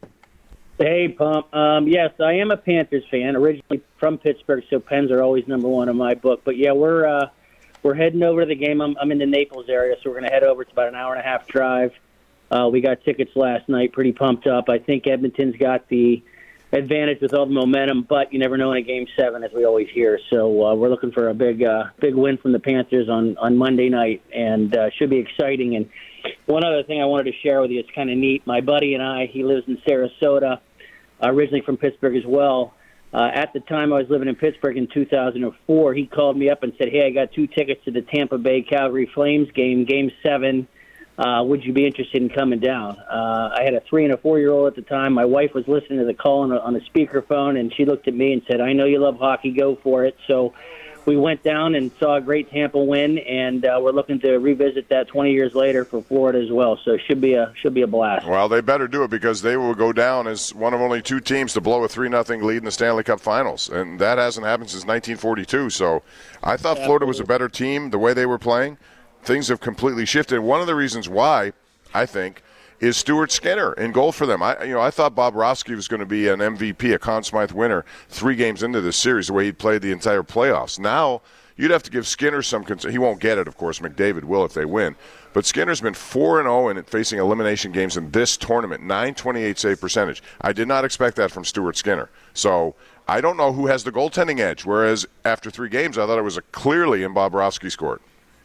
Hey, Pump. Yes, I am a Panthers fan, originally from Pittsburgh, so Pens are always number 1 in my book. But, yeah, we're heading over to the game. I'm in the Naples area, so we're going to head over. It's about an hour-and-a-half drive. We got tickets last night, pretty pumped up. I think Edmonton's got the advantage with all the momentum, but you never know in a Game 7, as we always hear. So we're looking for a big win from the Panthers on Monday night, and should be exciting. And one other thing I wanted to share with you, it's kind of neat. My buddy and I, he lives in Sarasota, originally from Pittsburgh as well. At the time I was living in Pittsburgh in 2004, he called me up and said, hey, I got 2 tickets to the Tampa Bay Calgary Flames game, Game 7. Would you be interested in coming down? I had a 3- and a 4-year-old at the time. My wife was listening to the call on a speakerphone, and she looked at me and said, I know you love hockey, go for it. So we went down and saw a great Tampa win, and we're looking to revisit that 20 years later for Florida as well. So it should be a blast. Well, they better do it, because they will go down as one of only 2 teams to blow a 3-0 lead in the Stanley Cup Finals, and that hasn't happened since 1942. So I thought Florida was a better team the way they were playing. Things have completely shifted. One of the reasons why, I think, is Stuart Skinner in goal for them. I thought Bobrovsky was going to be an MVP, a Conn Smythe winner, 3 games into this series, the way he'd played the entire playoffs. Now, you'd have to give Skinner some concern. He won't get it, of course. McDavid will if they win. But Skinner's been 4-0 in facing elimination games in this tournament, .928 save percentage. I did not expect that from Stuart Skinner. So I don't know who has the goaltending edge, whereas after 3 games, I thought it was clearly in Bobrovsky's court.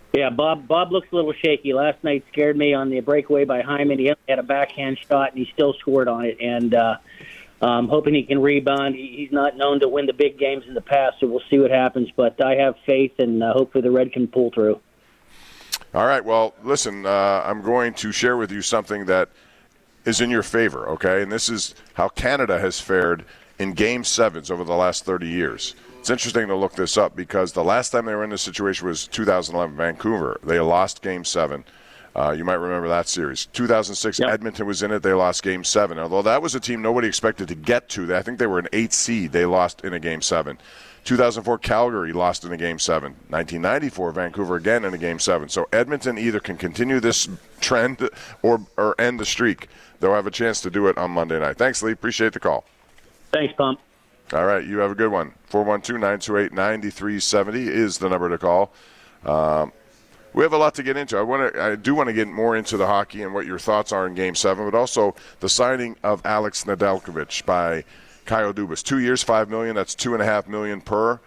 Yeah, Bob looks a little shaky. Last night scared me on the breakaway by Hyman. He only had a backhand shot, and he still scored on it. And hoping he can rebound. He's not known to win the big games in the past, so we'll see what happens. But I have faith, and hopefully the Red can pull through. All right, well, listen, I'm going to share with you something that is in your favor, okay? And this is how Canada has fared in Game 7s over the last 30 years. It's interesting to look this up because the last time they were in this situation was 2011, Vancouver. They lost Game 7. You might remember that series. 2006, yep. Edmonton was in it. They lost Game 7. Although that was a team nobody expected to get to. I think they were an 8 seed. They lost in a Game 7. 2004, Calgary lost in a Game 7. 1994, Vancouver again in a Game 7. So Edmonton either can continue this trend or end the streak. They'll have a chance to do it on Monday night. Thanks, Lee. Appreciate the call. Thanks, Pump. All right, you have a good one. 412-928-9370 is the number to call. We have a lot to get into. I do want to get more into the hockey and what your thoughts are in Game 7, but also the signing of Alex Nedeljkovic by Kyle Dubas. 2 years, $5 million. That's $2.5 million per.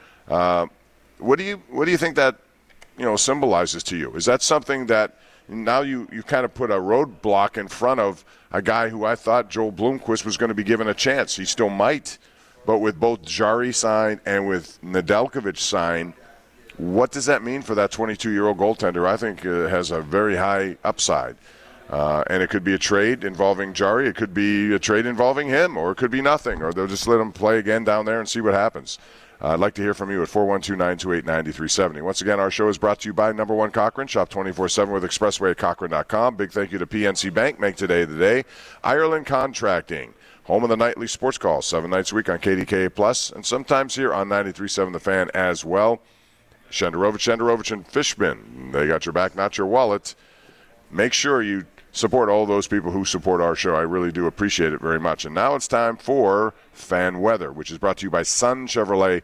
What do you think that symbolizes to you? Is that something that now you kind of put a roadblock in front of a guy who I thought Joel Blomqvist was going to be given a chance? He still might. But with both Jari signed and with Nedeljkovic signed, what does that mean for that 22-year-old goaltender? I think has a very high upside. And it could be a trade involving Jari. It could be a trade involving him, or it could be nothing. Or they'll just let him play again down there and see what happens. I'd like to hear from you at 412-928-9370. Once again, our show is brought to you by Number One Cochrane. Shop 24/7 with Expressway at Cochrane.com. Big thank you to PNC Bank. Make today the day. Ireland Contracting. Home of the nightly sports call, 7 nights a week on KDKA Plus, and sometimes here on 93.7 The Fan as well. Shenderovich and Fishman. They got your back, not your wallet. Make sure you support all those people who support our show. I really do appreciate it very much. And now it's time for Fan Weather, which is brought to you by Sun Chevrolet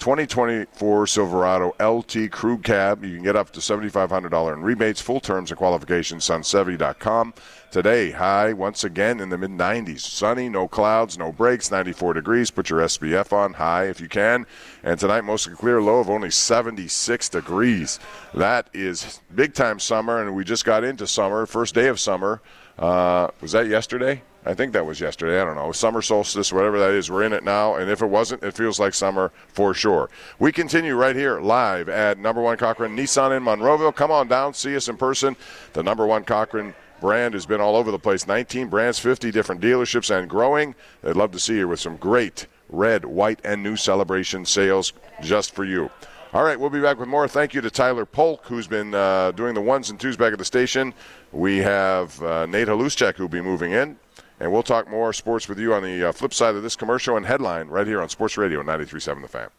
2024 Silverado LT Crew Cab. You can get up to $7,500 in rebates, full terms and qualifications, sunchevy.com. Today, high once again in the mid-90s. Sunny, no clouds, no breaks, 94 degrees. Put your SPF on, high if you can. And tonight, mostly clear, low of only 76 degrees. That is big-time summer, and we just got into summer, first day of summer. Was that yesterday? I think that was yesterday. I don't know. Summer solstice, whatever that is, we're in it now. And if it wasn't, it feels like summer for sure. We continue right here live at Number One Cochrane Nissan in Monroeville. Come on down, see us in person. The Number One Cochrane brand has been all over the place. 19 brands, 50 different dealerships, and growing. They'd love to see you with some great red, white, and new celebration sales just for you. All right, we'll be back with more. Thank you to Tyler Polk, who's been doing the ones and twos back at the station. We have Nate Haluschek, who'll be moving in. And we'll talk more sports with you on the flip side of this commercial and headline right here on Sports Radio 93.7 The Fan.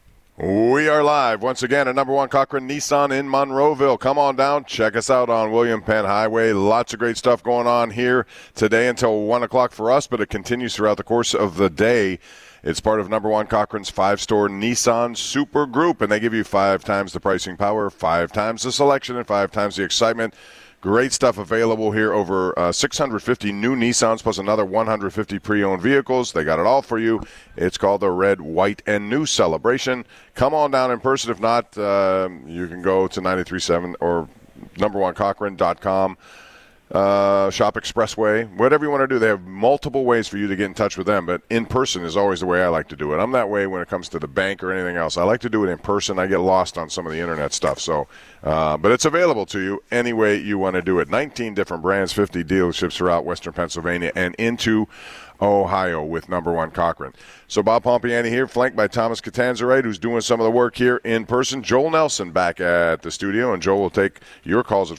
We are live once again at Number One Cochrane Nissan in Monroeville. Come on down. Check us out on William Penn Highway. Lots of great stuff going on here today until 1 o'clock for us, but it continues throughout the course of the day. It's part of Number One Cochrane's 5-store Nissan Super Group, and they give you 5 times the pricing power, 5 times the selection, and 5 times the excitement. Great stuff available here. Over 650 new Nissans plus another 150 pre-owned vehicles. They got it all for you. It's called the Red, White, and New Celebration. Come on down in person. If not, you can go to 93.7 or numberonecochrane.com. Shop Expressway, whatever you want to do. They have multiple ways for you to get in touch with them, but in person is always the way I like to do it. I'm that way when it comes to the bank or anything else. I like to do it in person. I get lost on some of the internet stuff, so but it's available to you any way you want to do it. 19 different brands, 50 dealerships throughout Western Pennsylvania and into Ohio with Number One Cochrane. So Bob Pompiani here, flanked by Thomas Catanzarite, who's doing some of the work here in person. Joel Nelson back at the studio, and Joel will take your calls at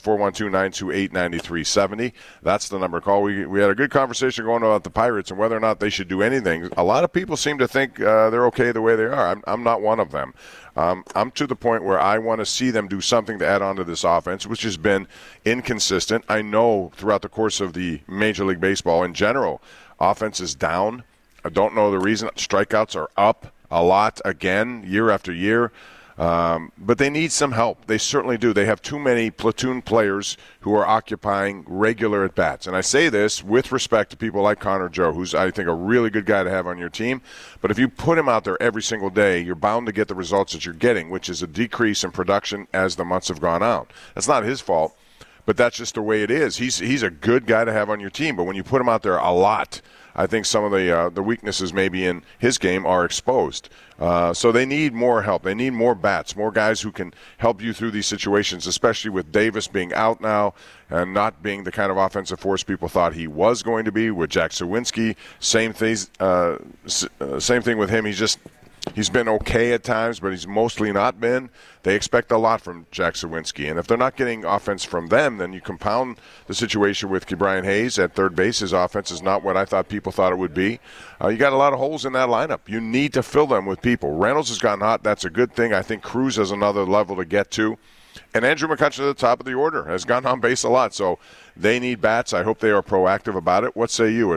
412-928-9370. That's the number to call. We had a good conversation going about the Pirates and whether or not they should do anything. A lot of people seem to think they're okay the way they are. I'm not one of them. I'm to the point where I want to see them do something to add on to this offense, which has been inconsistent. I know throughout the course of the Major League Baseball in general, offense is down. I don't know the reason. Strikeouts are up a lot again, year after year. But they need some help. They certainly do. They have too many platoon players who are occupying regular at-bats. And I say this with respect to people like Connor Joe, who's, I think, a really good guy to have on your team. But if you put him out there every single day, you're bound to get the results that you're getting, which is a decrease in production as the months have gone out. That's not his fault, but that's just the way it is. He's a good guy to have on your team. But when you put him out there a lot, I think some of the weaknesses maybe in his game are exposed. So they need more help. They need more bats, more guys who can help you through these situations, especially with Davis being out now and not being the kind of offensive force people thought he was going to be. With Jack Sawinski, same thing with him. He's been okay at times, but he's mostly not been. They expect a lot from Jack Sawinski. And if they're not getting offense from them, then you compound the situation with Ke'Bryan Hayes at third base. His offense is not what I thought people thought it would be. You got a lot of holes in that lineup. You need to fill them with people. Reynolds has gotten hot. That's a good thing. I think Cruz has another level to get to. And Andrew McCutchen at the top of the order has gone on base a lot. So they need bats. I hope they are proactive about it. What say you at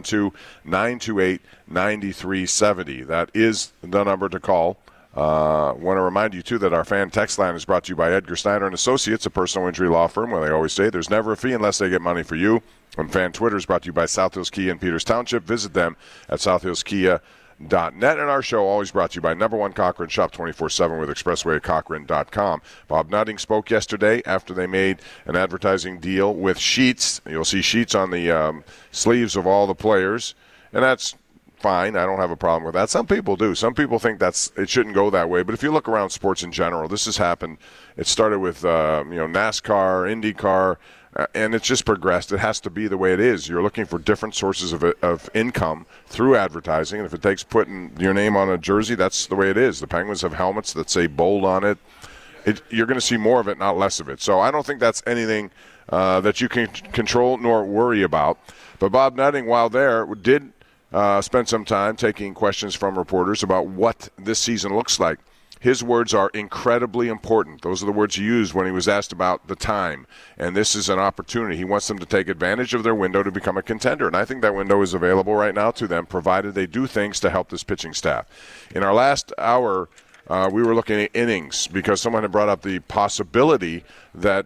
412-928-9370? That is the number to call. Want to remind you, too, that our fan text line is brought to you by Edgar Steiner & Associates, a personal injury law firm where they always say there's never a fee unless they get money for you. And fan Twitter is brought to you by South Hills Kia in Peters Township. Visit them at southhillskia.net. And our show always brought to you by Number One Cochrane. Shop 24/7 with Expressway at Cochrane.com. Bob Nutting spoke yesterday after they made an advertising deal with Sheets. You'll see Sheets on the sleeves of all the players, and that's fine. I don't have a problem with that. Some people do. Some people think it shouldn't go that way. But if you look around sports in general, this has happened. It started with NASCAR, IndyCar, and it's just progressed. It has to be the way it is. You're looking for different sources of income through advertising, and if it takes putting your name on a jersey, that's the way it is. The Penguins have helmets that say Bold on it. You're going to see more of it, not less of it. So I don't think that's anything that you can control nor worry about. But Bob Nutting, while there, did spend some time taking questions from reporters about what this season looks like. His words are incredibly important. Those are the words he used when he was asked about the time. And this is an opportunity. He wants them to take advantage of their window to become a contender. And I think that window is available right now to them, provided they do things to help this pitching staff. In our last hour, we were looking at innings because someone had brought up the possibility that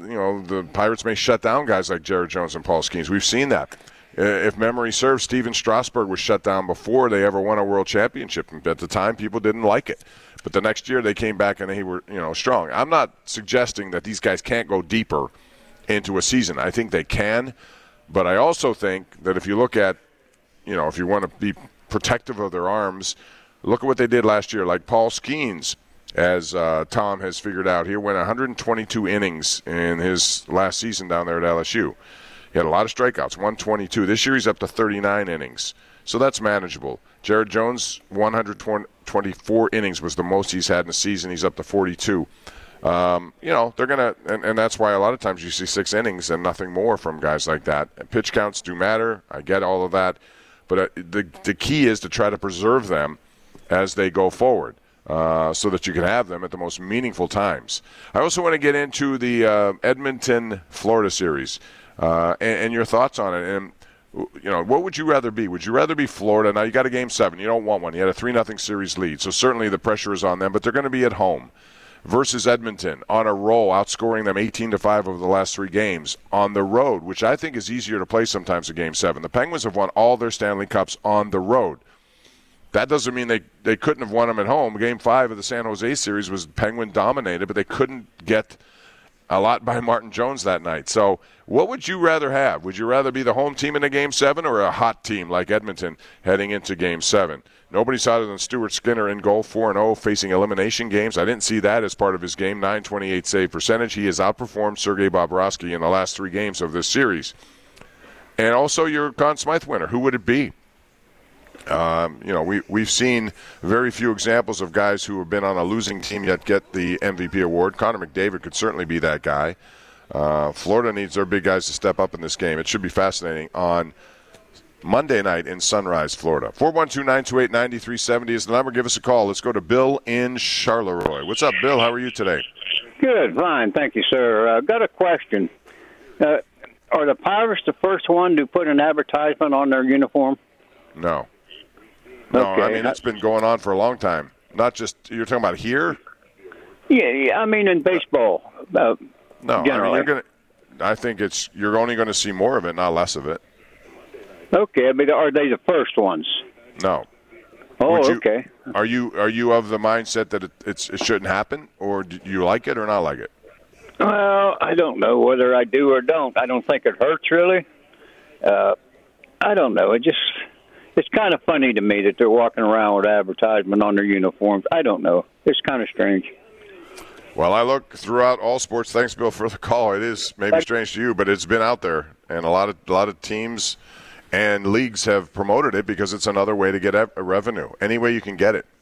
the Pirates may shut down guys like Jared Jones and Paul Skeens. We've seen that. If memory serves, Steven Strasburg was shut down before they ever won a world championship. At the time, people didn't like it. But the next year, they came back and they were, strong. I'm not suggesting that these guys can't go deeper into a season. I think they can. But I also think that if you look at, if you want to be protective of their arms, look at what they did last year. Like Paul Skeens, as Tom has figured out, he went 122 innings in his last season down there at LSU. He had a lot of strikeouts, 122. This year he's up to 39 innings. So that's manageable. Jared Jones, 124 innings was the most he's had in a season. He's up to 42. They're going to, and that's why a lot of times you see 6 innings and nothing more from guys like that. Pitch counts do matter. I get all of that. But the key is to try to preserve them as they go forward so that you can have them at the most meaningful times. I also want to get into the Edmonton-Florida series and your thoughts on it. And what would you rather be? Would you rather be Florida? Now, you got a Game 7. You don't want one. You had a 3-0 series lead, so certainly the pressure is on them, but they're going to be at home. Versus Edmonton on a roll, outscoring them 18-5 over the last 3 games on the road, which I think is easier to play sometimes in Game 7. The Penguins have won all their Stanley Cups on the road. That doesn't mean they couldn't have won them at home. Game 5 of the San Jose series was Penguin-dominated, but they couldn't get a lot by Martin Jones that night. So what would you rather have? Would you rather be the home team in a Game 7 or a hot team like Edmonton heading into Game 7? Nobody's hotter than Stuart Skinner in goal, 4-0, facing elimination games. I didn't see that as part of his game, .928 save percentage. He has outperformed Sergei Bobrovsky in the last 3 games of this series. And also your Conn Smythe winner. Who would it be? We've seen very few examples of guys who have been on a losing team yet get the MVP award. Connor McDavid could certainly be that guy. Florida needs their big guys to step up in this game. It should be fascinating on Monday night in Sunrise, Florida. 412-928-9370 is the number. Give us a call. Let's go to Bill in Charleroi. What's up, Bill? How are you today? Good, fine. Thank you, sir. Got a question. Are the Pirates the first one to put an advertisement on their uniform? No. No, okay. I mean, it's been going on for a long time. Not just, you're talking about here? Yeah. I mean, in baseball. No, generally. I mean, I think you're only going to see more of it, not less of it. Okay, but are they the first ones? No. Oh, okay. Are you of the mindset that it shouldn't happen, or do you like it or not like it? Well, I don't know whether I do or don't. I don't think it hurts really. I don't know. It's kind of funny to me that they're walking around with advertisement on their uniforms. I don't know. It's kind of strange. Well, I look throughout all sports. Thanks, Bill, for the call. It is maybe strange to you, but it's been out there, and a lot of teams and leagues have promoted it because it's another way to get a revenue. Any way you can get it.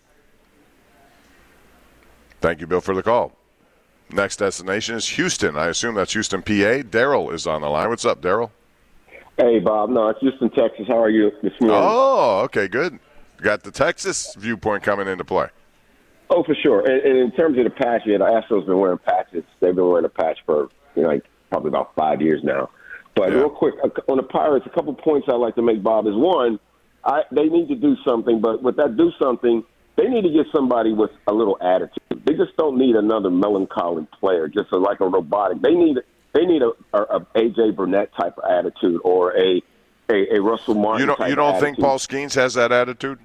Thank you, Bill, for the call. Next destination is Houston. I assume that's Houston, PA. Daryl is on the line. What's up, Daryl? Hey, Bob. No, it's Houston, Texas. How are you this morning? Oh, okay, good. Got the Texas viewpoint coming into play. Oh, for sure. And in terms of the patch, the Astros been wearing patches. They've been wearing a patch for probably about 5 years now. But real quick, on the Pirates, a couple points I'd like to make, Bob, is one, they need to do something. But with that do something, they need to get somebody with a little attitude. They just don't need another melancholy player, just like a robotic. They need a A.J. Burnett type of attitude or a Russell Martin type of attitude. You don't think Paul Skeens has that attitude?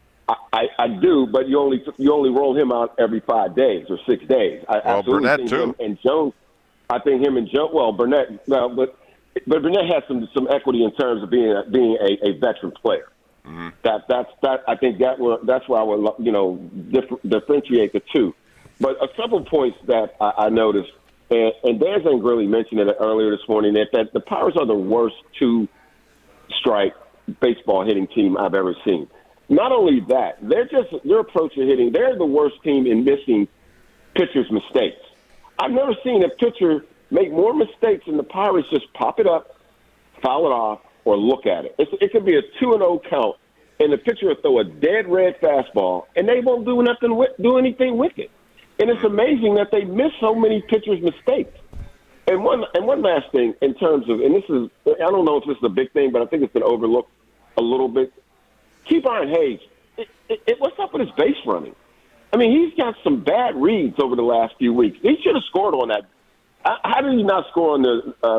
I do, but you only roll him out every 5 days or 6 days. Burnett too. And Jones, I think him and Jones. Well, Burnett, but Burnett has some equity in terms of being a veteran player. Mm-hmm. I think that's where I would differentiate the two. But a couple points that I noticed, and Dan Zangrelli mentioned it earlier this morning, that the Pirates are the worst two-strike baseball hitting team I've ever seen. Not only that, their approach to hitting, they're the worst team in missing pitchers' mistakes. I've never seen a pitcher make more mistakes than the Pirates just pop it up, foul it off, or look at it. It could be a 2-0 count, and the pitcher will throw a dead red fastball, and they won't do anything with it. And it's amazing that they miss so many pitchers' mistakes. And one last thing in terms of, and this is, I don't know if this is a big thing, but I think it's been overlooked a little bit. Ke'Bryan Hayes, what's up with his base running? I mean, he's got some bad reads over the last few weeks. He should have scored on that. How did he not score on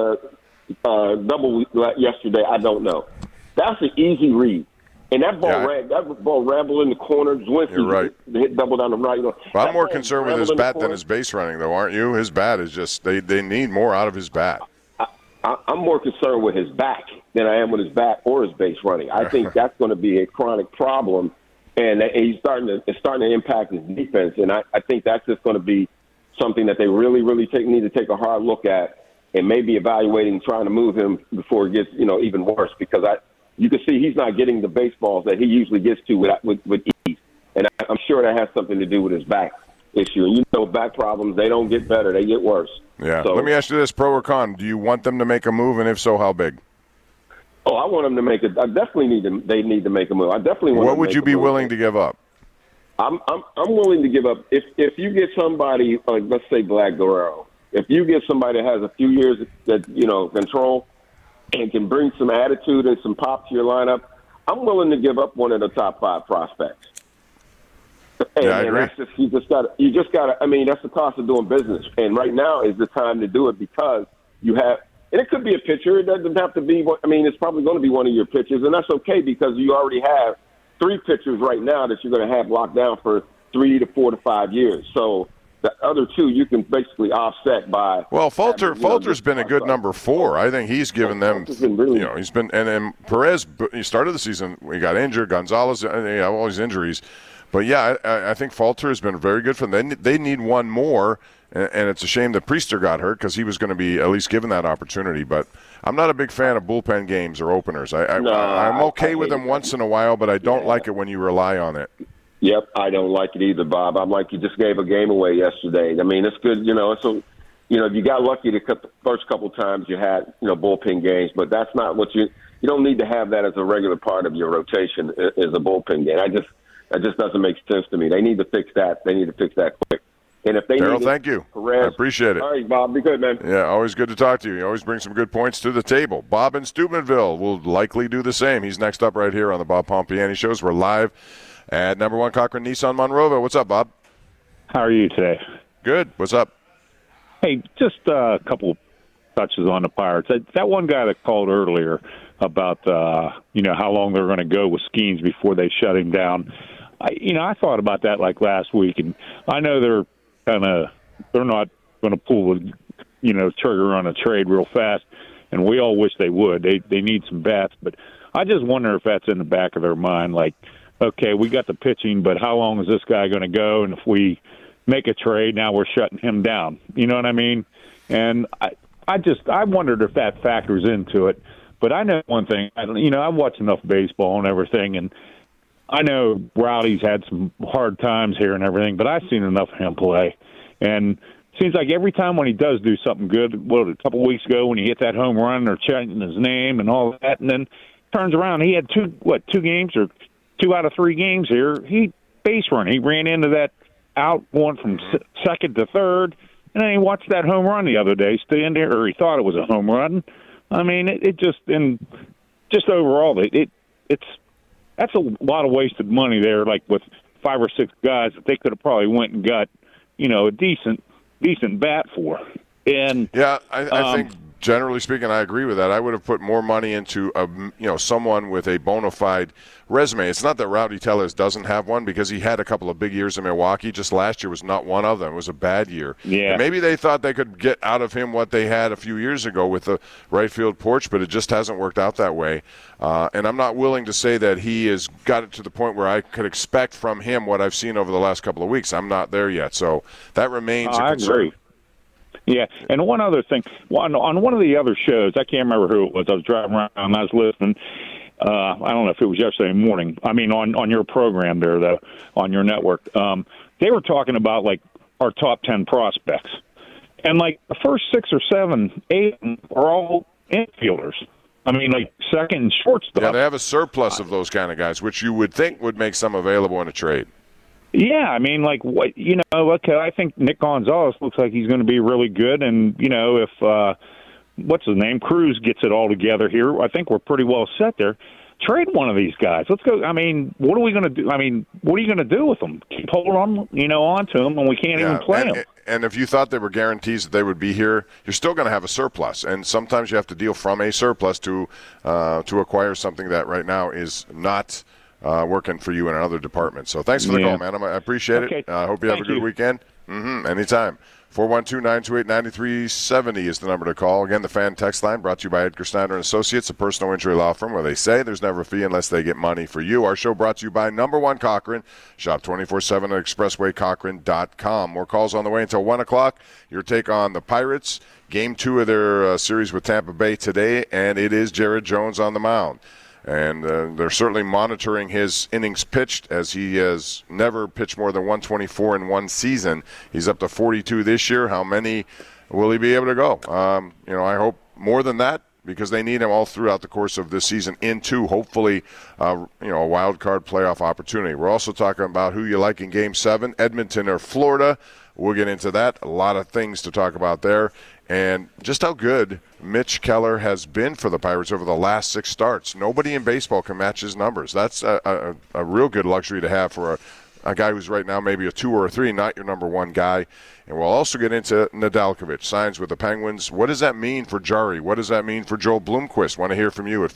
the double yesterday? I don't know. That's an easy read. And that ball rambled in the corner. You're right. Hit double down the right. I'm more concerned with his bat than his base running, though, aren't you? His bat is just they need more out of his bat. I'm more concerned with his back than I am with his bat or his base running. I think that's going to be a chronic problem, and it's starting to impact his defense. And I think that's just going to be something that they really, really need to take a hard look at and maybe evaluating trying to move him before it gets even worse, because you can see he's not getting the baseballs that he usually gets to with ease. And I'm sure that has something to do with his back issue. And back problems, they don't get better, they get worse. Yeah. So, let me ask you this, pro or con. Do you want them to make a move, and if so, how big? Oh, I want them to make it. I definitely they need to make a move. I definitely want. What would you be willing to give up? I'm willing to give up if you get somebody like, let's say, Vlad Guerrero. If you get somebody that has a few years that control and can bring some attitude and some pop to your lineup, I'm willing to give up one of the top 5 prospects. And I agree. That's you just got to. I mean, that's the cost of doing business. And right now is the time to do it, because you have. And it could be a pitcher. It doesn't have to be. I mean, it's probably going to be one of your pitchers, and that's okay, because you already have 3 pitchers right now that you're going to have locked down for 3 to 4 to 5 years. So the other 2 you can basically offset by. Well, Falter's been a good number 4. I think he's given them. He's been and Perez. He started the season. He got injured. Gonzalez. They have all these injuries. But, yeah, I think Falter has been very good for them. They need one more, and it's a shame that Priester got hurt, because he was going to be at least given that opportunity. But I'm not a big fan of bullpen games or openers. I'm okay with them once in a while, but I don't like it when you rely on it. Yep, I don't like it either, Bob. I'm like, you just gave a game away yesterday. I mean, it's good. If you got lucky to cut the first couple times you had, bullpen games, but that's not what you don't need to have that as a regular part of your rotation as a bullpen game. That just doesn't make sense to me. They need to fix that. They need to fix that quick. And if they Darryl, thank you. Perez, I appreciate it. All right, Bob. Be good, man. Yeah, always good to talk to you. You always bring some good points to the table. Bob in Steubenville will likely do the same. He's next up right here on the Bob Pompiani Shows. We're live at number 1 Cochran Nissan Monroeville. What's up, Bob? How are you today? Good. What's up? Hey, just a couple touches on the Pirates. That one guy that called earlier about how long they're going to go with Skeens before they shut him down. I thought about that like last week, and I know they're not going to pull the trigger on a trade real fast, and we all wish they would. They need some bats, but I just wonder if that's in the back of their mind. Like, okay, we got the pitching, but how long is this guy going to go? And if we make a trade, now we're shutting him down. You know what I mean? And I wondered if that factors into it. But I know one thing. I've watched enough baseball and everything, and I know Rowdy's had some hard times here and everything, but I've seen enough of him play. And it seems like every time when he does do something good, a couple weeks ago when he hit that home run, they're chanting his name and all that, and then turns around. He had two games or 2 out of 3 games here. He base run. He ran into that out going from second to third, and then he watched that home run the other day stand there, or he thought it was a home run. I mean, it just overall, that's a lot of wasted money there. Like with 5 or 6 guys that they could have probably went and got, a decent bat for. And yeah, I think generally speaking, I agree with that. I would have put more money into someone with a bona fide resume. It's not that Rowdy Tellez doesn't have one, because he had a couple of big years in Milwaukee. Just last year was not one of them. It was a bad year. Yeah. And maybe they thought they could get out of him what they had a few years ago with the right field porch, but it just hasn't worked out that way. And I'm not willing to say that he has got it to the point where I could expect from him what I've seen over the last couple of weeks. I'm not there yet. So that remains a concern. I agree. Yeah, and one other thing, on one of the other shows, I can't remember who it was. I was driving around, and I was listening. I don't know if it was yesterday morning. I mean, on your program there, though, on your network, they were talking about like our top 10 prospects, and like the first 6 or 7, 8 are all infielders. I mean, like second and shortstop. Yeah, they have a surplus of those kind of guys, which you would think would make some available in a trade. Yeah, I mean, like, okay, I think Nick Gonzalez looks like he's going to be really good, and, if, what's his name, Cruz gets it all together here, I think we're pretty well set there. Trade one of these guys. Let's go. I mean, what are we going to do? I mean, what are you going to do with them? Keep holding on, onto them when we can't even play them. And if you thought they were guarantees that they would be here, you're still going to have a surplus. And sometimes you have to deal from a surplus to acquire something that right now is not working for you in another department. So thanks for the call, man. I appreciate it. I hope you have a good weekend. Anytime. 412-928-9370 is the number to call. Again, the fan text line brought to you by Edgar Snyder & Associates, a personal injury law firm where they say there's never a fee unless they get money for you. Our show brought to you by Number One Cochrane. Shop 24/7 at expresswaycochrane.com. More calls on the way until 1 o'clock. Your take on the Pirates. Game 2 of their series with Tampa Bay today, and it is Jared Jones on the mound. And they're certainly monitoring his innings pitched, as he has never pitched more than 124 in one season. He's up to 42 this year. How many will he be able to go? I hope more than that, because they need him all throughout the course of this season into, hopefully, a wild card playoff opportunity. We're also talking about who you like in Game 7, Edmonton or Florida. We'll get into that. A lot of things to talk about there. And just how good Mitch Keller has been for the Pirates over the last 6 starts. Nobody in baseball can match his numbers. That's a real good luxury to have for a guy who's right now maybe a 2 or a 3, not your number 1 guy. And we'll also get into Nedeljkovic, signs with the Penguins. What does that mean for Jari? What does that mean for Joel Blomqvist? Want to hear from you at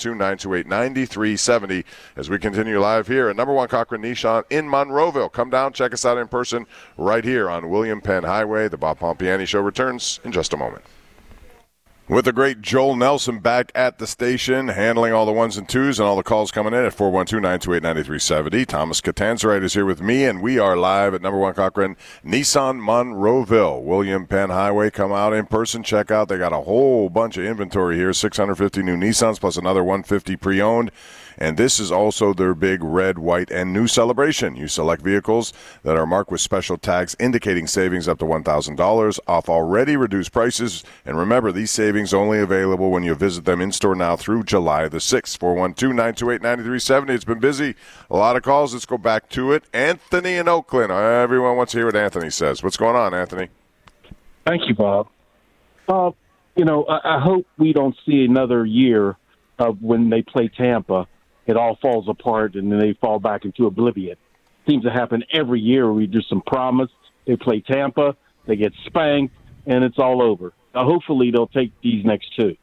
412-928-9370 as we continue live here at Number One Cochrane Nissan in Monroeville. Come down, check us out in person right here on William Penn Highway. The Bob Pompiani Show returns in just a moment. With the great Joel Nelson back at the station, handling all the 1s and 2s and all the calls coming in at 412-928-9370. Thomas Catanzarite is here with me, and we are live at Number One Cochrane Nissan Monroeville. William Penn Highway. Come out in person, check out. They got a whole bunch of inventory here, 650 new Nissans plus another 150 pre-owned. And this is also their big red, white, and new celebration. You select vehicles that are marked with special tags indicating savings up to $1,000 off already reduced prices. And remember, these savings only available when you visit them in-store now through July the 6th. 412-928-9370. It's been busy. A lot of calls. Let's go back to it. Anthony in Oakland. Everyone wants to hear what Anthony says. What's going on, Anthony? Thank you, Bob. I hope we don't see another year of when they play Tampa, it all falls apart, and then they fall back into oblivion. Seems to happen every year. We do some promise. They play Tampa. they get spanked, and it's all over. Hopefully they'll take these next two.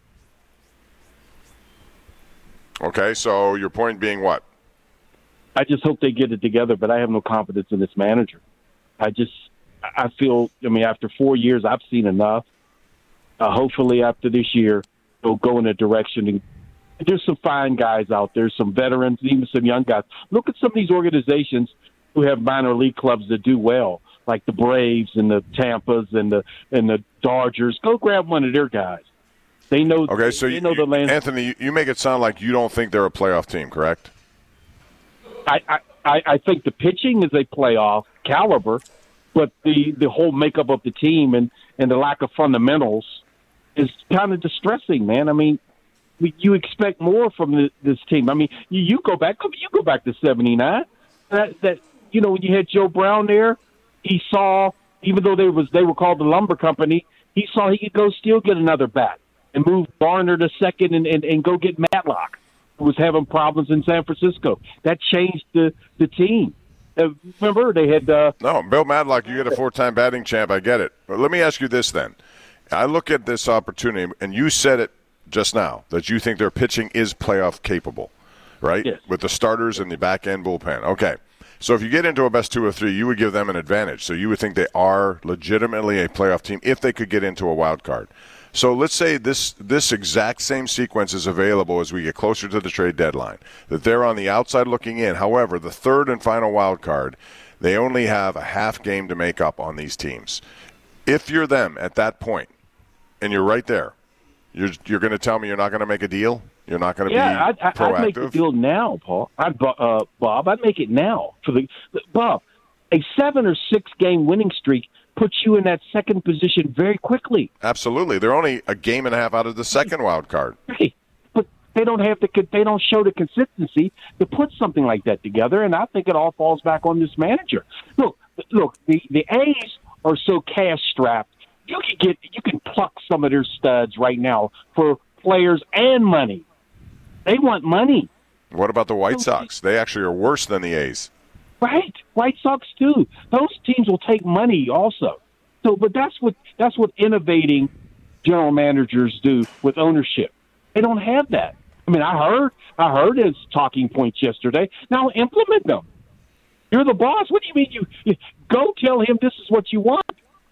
Okay, so your point being what? I just hope they get it together, but I have no confidence in this manager. I feel, after 4 years, I've seen enough. Hopefully after this year, they'll go in a direction. And there's some fine guys out there, some veterans, even some young guys. Look at some of these organizations who have minor league clubs that do well, like the Braves and the Tampas and the Dodgers. Go grab one of their guys. They know. Okay, so they know the land. Anthony, you make it sound like you don't think they're a playoff team, correct? I think the pitching is a playoff caliber, but the whole makeup of the team and the lack of fundamentals is kind of distressing, man. You expect more from this team. You go back to '79. That when you had Joe Brown there, he saw, even though they were called the Lumber Company, he saw he could go still get another bat and move Barner to second and go get Matlock, who was having problems in San Francisco. That changed the team. Remember, they had no, Bill Matlock, you get a 4-time batting champ, I get it. But let me ask you this then. I look at this opportunity, and you said it just now, that you think their pitching is playoff capable, right? Yes. With the starters and the back-end bullpen. Okay. So if you get into a best 2 or 3, you would give them an advantage. So you would think they are legitimately a playoff team if they could get into a wild card. So let's say this exact same sequence is available as we get closer to the trade deadline, that they're on the outside looking in. However, the third and final wild card, they only have a half game to make up on these teams. If you're them at that point, and you're right there, you're going to tell me you're not going to make a deal? You're not going to be proactive? I'd make the deal now, Paul. Bob, I'd make it now. Bob, a 7 or 6 game winning streak puts you in that second position very quickly. Absolutely. They're only a game and a half out of the second wild card. Right. But they don't show the consistency to put something like that together, and I think it all falls back on this manager. Look, the A's are so cash strapped. You can pluck some of their studs right now for players and money. They want money. What about the White Sox? They actually are worse than the A's. Right, White Sox too. Those teams will take money also. So, but that's what innovating general managers do with ownership. They don't have that. I heard his talking points yesterday. Now implement them. You're the boss. What do you mean? You go tell him this is what you want.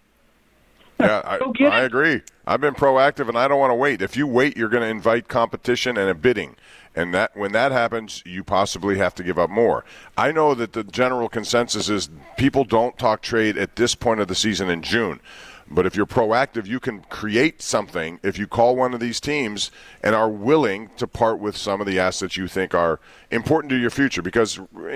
Yeah, I agree. I've been proactive, and I don't want to wait. If you wait, you're going to invite competition and a bidding. And when that happens, you possibly have to give up more. I know that the general consensus is people don't talk trade at this point of the season in June. But if you're proactive, you can create something if you call one of these teams and are willing to part with some of the assets you think are important to your future. Because,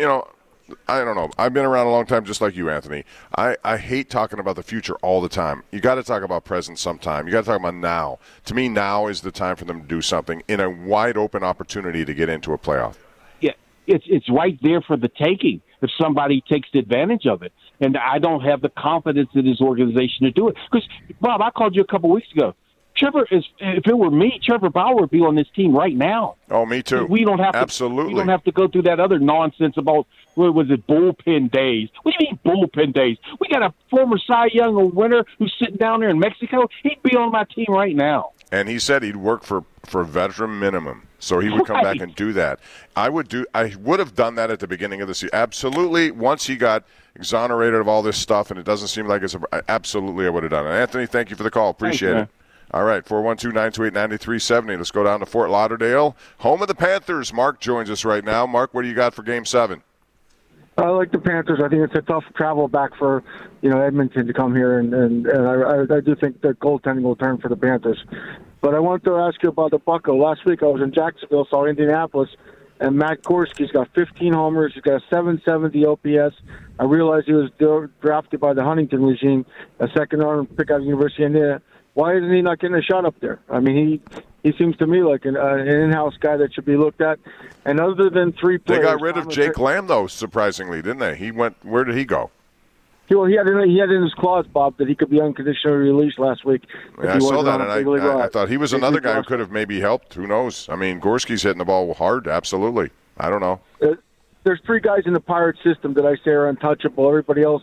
I don't know. I've been around a long time just like you, Anthony. I hate talking about the future all the time. You got to talk about present sometime. You got to talk about now. To me, now is the time for them to do something in a wide-open opportunity to get into a playoff. Yeah, it's right there for the taking if somebody takes advantage of it. And I don't have the confidence in this organization to do it. Because, Bob, I called you a couple weeks ago. If it were me, Trevor Bauer would be on this team right now. Oh, me too. We don't have Absolutely. We don't have to go through that other nonsense about, bullpen days. What do you mean bullpen days? We got a former Cy Young winner who's sitting down there in Mexico. He'd be on my team right now. And he said he'd work for veteran minimum, so he would come back and do that. I would have done that at the beginning of the season. Absolutely. Once he got exonerated of all this stuff, and it doesn't seem like absolutely I would have done it. Anthony, thank you for the call. Appreciate it. All right, 412-928-9370. Let's go down to Fort Lauderdale, home of the Panthers. Mark joins us right now. Mark, what do you got for Game 7? I like the Panthers. I think it's a tough travel back for Edmonton to come here, and I do think the goaltending will turn for the Panthers. But I wanted to ask you about the Bucko. Last week I was in Jacksonville, saw Indianapolis, and Matt Gorski's got 15 homers. He's got a 770 OPS. I realized he was drafted by the Huntington regime, a second-round pick out of the University of Indiana. Why isn't he not getting a shot up there? He seems to me like an in-house guy that should be looked at. And other than 3 players, they got rid of Jake Lamb, though, surprisingly, didn't they? He went. Where did he go? Well, he had in his clause, Bob, that he could be unconditionally released last week. Yeah, I saw that, and I thought he was another guy who could have maybe helped. Who knows? Gorski's hitting the ball hard, absolutely. I don't know. There's 3 guys in the Pirate system that I say are untouchable. Everybody else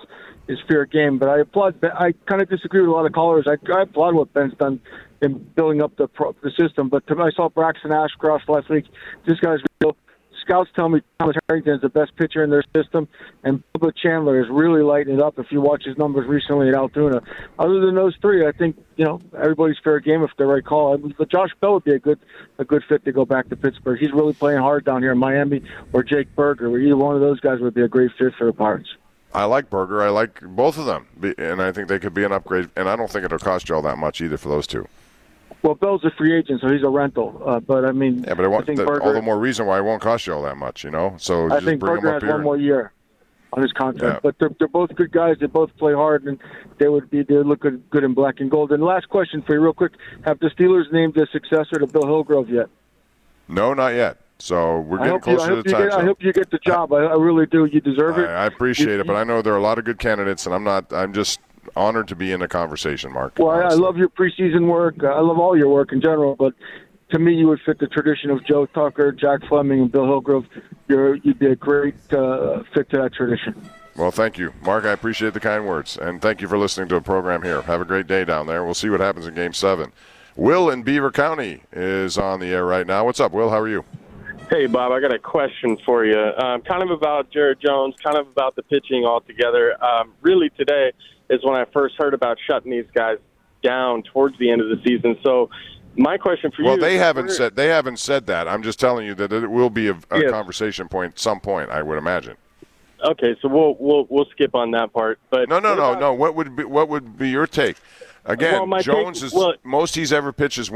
is fair game. But I kind of disagree with a lot of callers. I applaud what Ben's done in building up the system. But I saw Braxton Ashcroft last week. This guy's real. Scouts tell me Thomas Harrington is the best pitcher in their system, and Bubba Chandler is really lighting it up if you watch his numbers recently at Altoona. Other than those three, I think, everybody's fair game if they're right call. But Josh Bell would be a good fit to go back to Pittsburgh. He's really playing hard down here in Miami, or Jake Berger. Either one of those guys would be a great fit for the Pirates. I like Berger. I like both of them, and I think they could be an upgrade, and I don't think it'll cost you all that much either for those two. Well, Bell's a free agent, so he's a rental. But I mean, yeah, but I think Berger, all the more reason why it won't cost you all that much, So I just think bring Berger him up has here. one more year on his contract. Yeah. But they're both good guys. They both play hard, and they look good in black and gold. And last question for you, real quick: have the Steelers named a successor to Bill Hillgrove yet? No, not yet. So we're getting closer to the time. I hope you get the job. I really do. You deserve it. I appreciate it, but I know there are a lot of good candidates, and I'm just honored to be in the conversation, Mark. Well, I love your preseason work. I love all your work in general, but to me, you would fit the tradition of Joe Tucker, Jack Fleming, and Bill Hillgrove. You'd be a great fit to that tradition. Well, thank you, Mark. I appreciate the kind words, and thank you for listening to the program here. Have a great day down there. We'll see what happens in Game 7. Will in Beaver County is on the air right now. What's up, Will? How are you? Hey, Bob, I got a question for you. Kind of about Jared Jones, kind of about the pitching altogether. Really today is when I first heard about shutting these guys down towards the end of the season. So my question for you. Well, they haven't said that. I'm just telling you that it will be a conversation point at some point, I would imagine. Okay, so we'll skip on that part. But no. What would be your take? Again, Jones most he's ever pitched is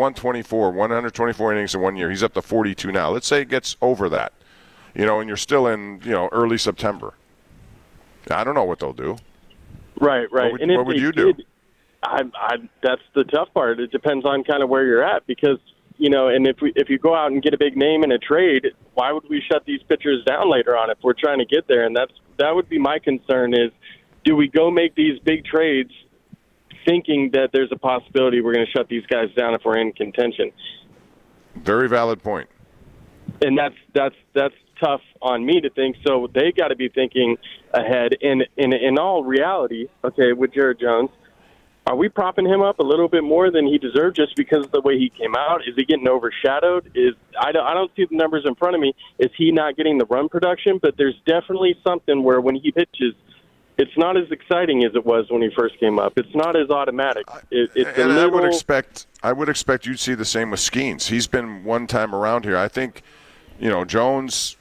124 innings in 1 year. He's up to 42 now. Let's say it gets over that, and you're still in early September. I don't know what they'll do. Right. What would you do? That's the tough part. It depends on kind of where you're at because and if you go out and get a big name in a trade, why would we shut these pitchers down later on if we're trying to get there? And that would be my concern is, do we go make these big trades thinking that there's a possibility we're going to shut these guys down if we're in contention? Very valid point. And that's tough on me to think. So they got to be thinking ahead. In all reality, okay, with Jared Jones, are we propping him up a little bit more than he deserved just because of the way he came out? Is he getting overshadowed? I don't see the numbers in front of me. Is he not getting the run production? But there's definitely something where when he pitches, it's not as exciting as it was when he first came up. It's not as automatic. I would expect you'd see the same with Skeens. He's been one time around here. I think, Jones.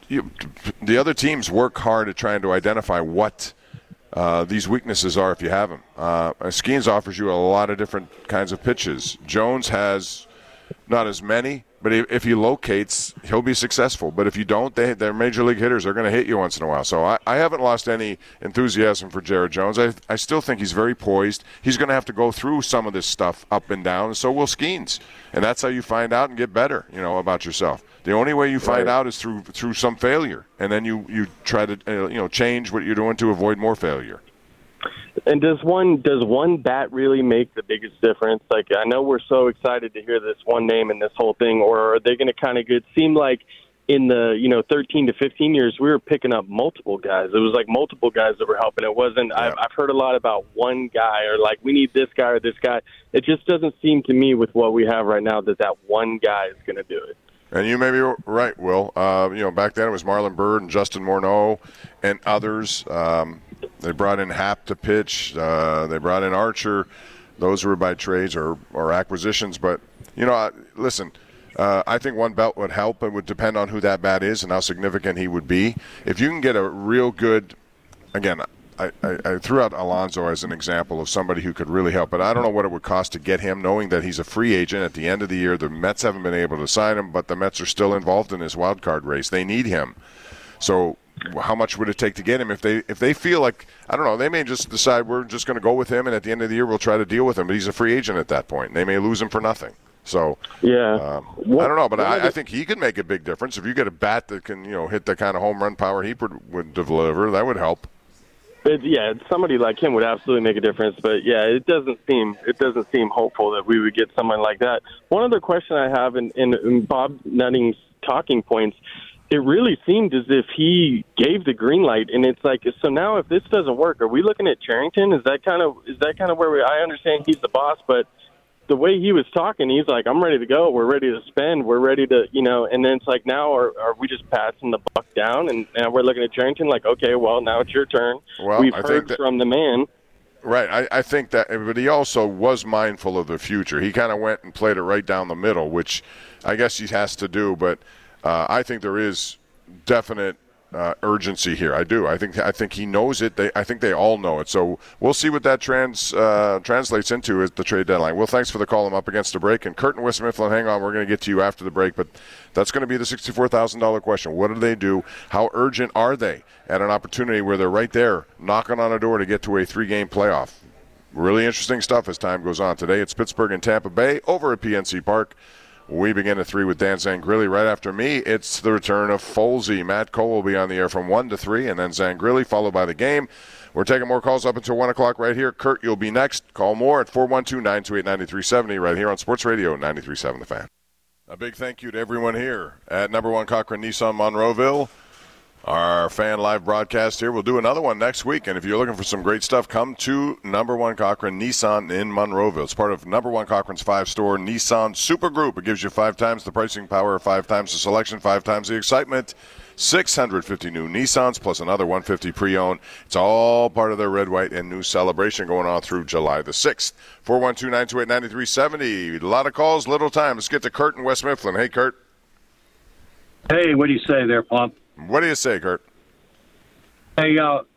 The other teams work hard at trying to identify what these weaknesses are if you have them. Skeens offers you a lot of different kinds of pitches. Jones has not as many, but if he locates, he'll be successful. But if you don't, they're major league hitters. They're going to hit you once in a while. So I haven't lost any enthusiasm for Jared Jones. I still think he's very poised. He's going to have to go through some of this stuff up and down, and so will Skeens. And that's how you find out and get better, about yourself. The only way you find out is through some failure, and then you try to change what you're doing to avoid more failure. And does one bat really make the biggest difference? Like, I know we're so excited to hear this one name and this whole thing, or are they going to kind of it seemed like in the 13 to 15 years we were picking up multiple guys. It was like multiple guys that were helping. It wasn't. Yeah. I've heard a lot about one guy or like we need this guy or this guy. It just doesn't seem to me with what we have right now that one guy is going to do it. And you may be right, Will. Back then it was Marlon Byrd and Justin Morneau and others. They brought in Happ to pitch. They brought in Archer. Those were by trades or acquisitions. But, listen, I think one belt would help. It would depend on who that bat is and how significant he would be. If you can get a real good – again, I threw out Alonso as an example of somebody who could really help, but I don't know what it would cost to get him, knowing that he's a free agent at the end of the year. The Mets haven't been able to sign him, but the Mets are still involved in his wild card race. They need him. So how much would it take to get him? If they feel like, I don't know, they may just decide we're just going to go with him, and at the end of the year we'll try to deal with him, but he's a free agent at that point. They may lose him for nothing. So yeah, I don't know, but I think he could make a big difference. If you get a bat that can hit the kind of home run power he would deliver, that would help. Somebody like him would absolutely make a difference. But yeah, it doesn't seem hopeful that we would get someone like that. One other question I have in Bob Nutting's talking points, it really seemed as if he gave the green light, and it's like, so now if this doesn't work, are we looking at Cherington? Is that kind of where I understand he's the boss, but the way he was talking, he's like, I'm ready to go. We're ready to spend. We're ready to, and then it's like, now are we just passing the buck down? And now we're looking at Cherington like, okay, well, now it's your turn. Well, We've heard from the man. Right. I think that, but he also was mindful of the future. He kind of went and played it right down the middle, which I guess he has to do, but I think there is definite urgency here. I do. I think he knows it. I think they all know it. So we'll see what that translates into at the trade deadline. Well, thanks for the call. I'm up against the break. And Curtin West Mifflin, hang on. We're going to get to you after the break, but that's going to be the $64,000 question. What do they do? How urgent are they at an opportunity where they're right there knocking on a door to get to a 3-game playoff? Really interesting stuff as time goes on. Today it's Pittsburgh and Tampa Bay over at PNC Park. We begin at 3 with Dan Zangrilli. Right after me, it's the return of Folsey. Matt Cole will be on the air from 1 to 3, and then Zangrilli, followed by the game. We're taking more calls up until 1 o'clock right here. Kurt, you'll be next. Call more at 412-928-9370 right here on Sports Radio 93.7 The Fan. A big thank you to everyone here at Number 1 Cochran Nissan Monroeville. Our fan live broadcast here. We'll do another one next week, and if you're looking for some great stuff, come to Number 1 Cochran Nissan in Monroeville. It's part of Number 1 Cochran's 5-store Nissan Super Group. It gives you 5 times the pricing power, 5 times the selection, 5 times the excitement. 650 new Nissans plus another 150 pre-owned. It's all part of their red, white, and new celebration going on through July the 6th. 412-928-9370. A lot of calls, little time. Let's get to Kurt in West Mifflin. Hey, Kurt. Hey, what do you say there, Plump? What do you say, Kurt? Hey,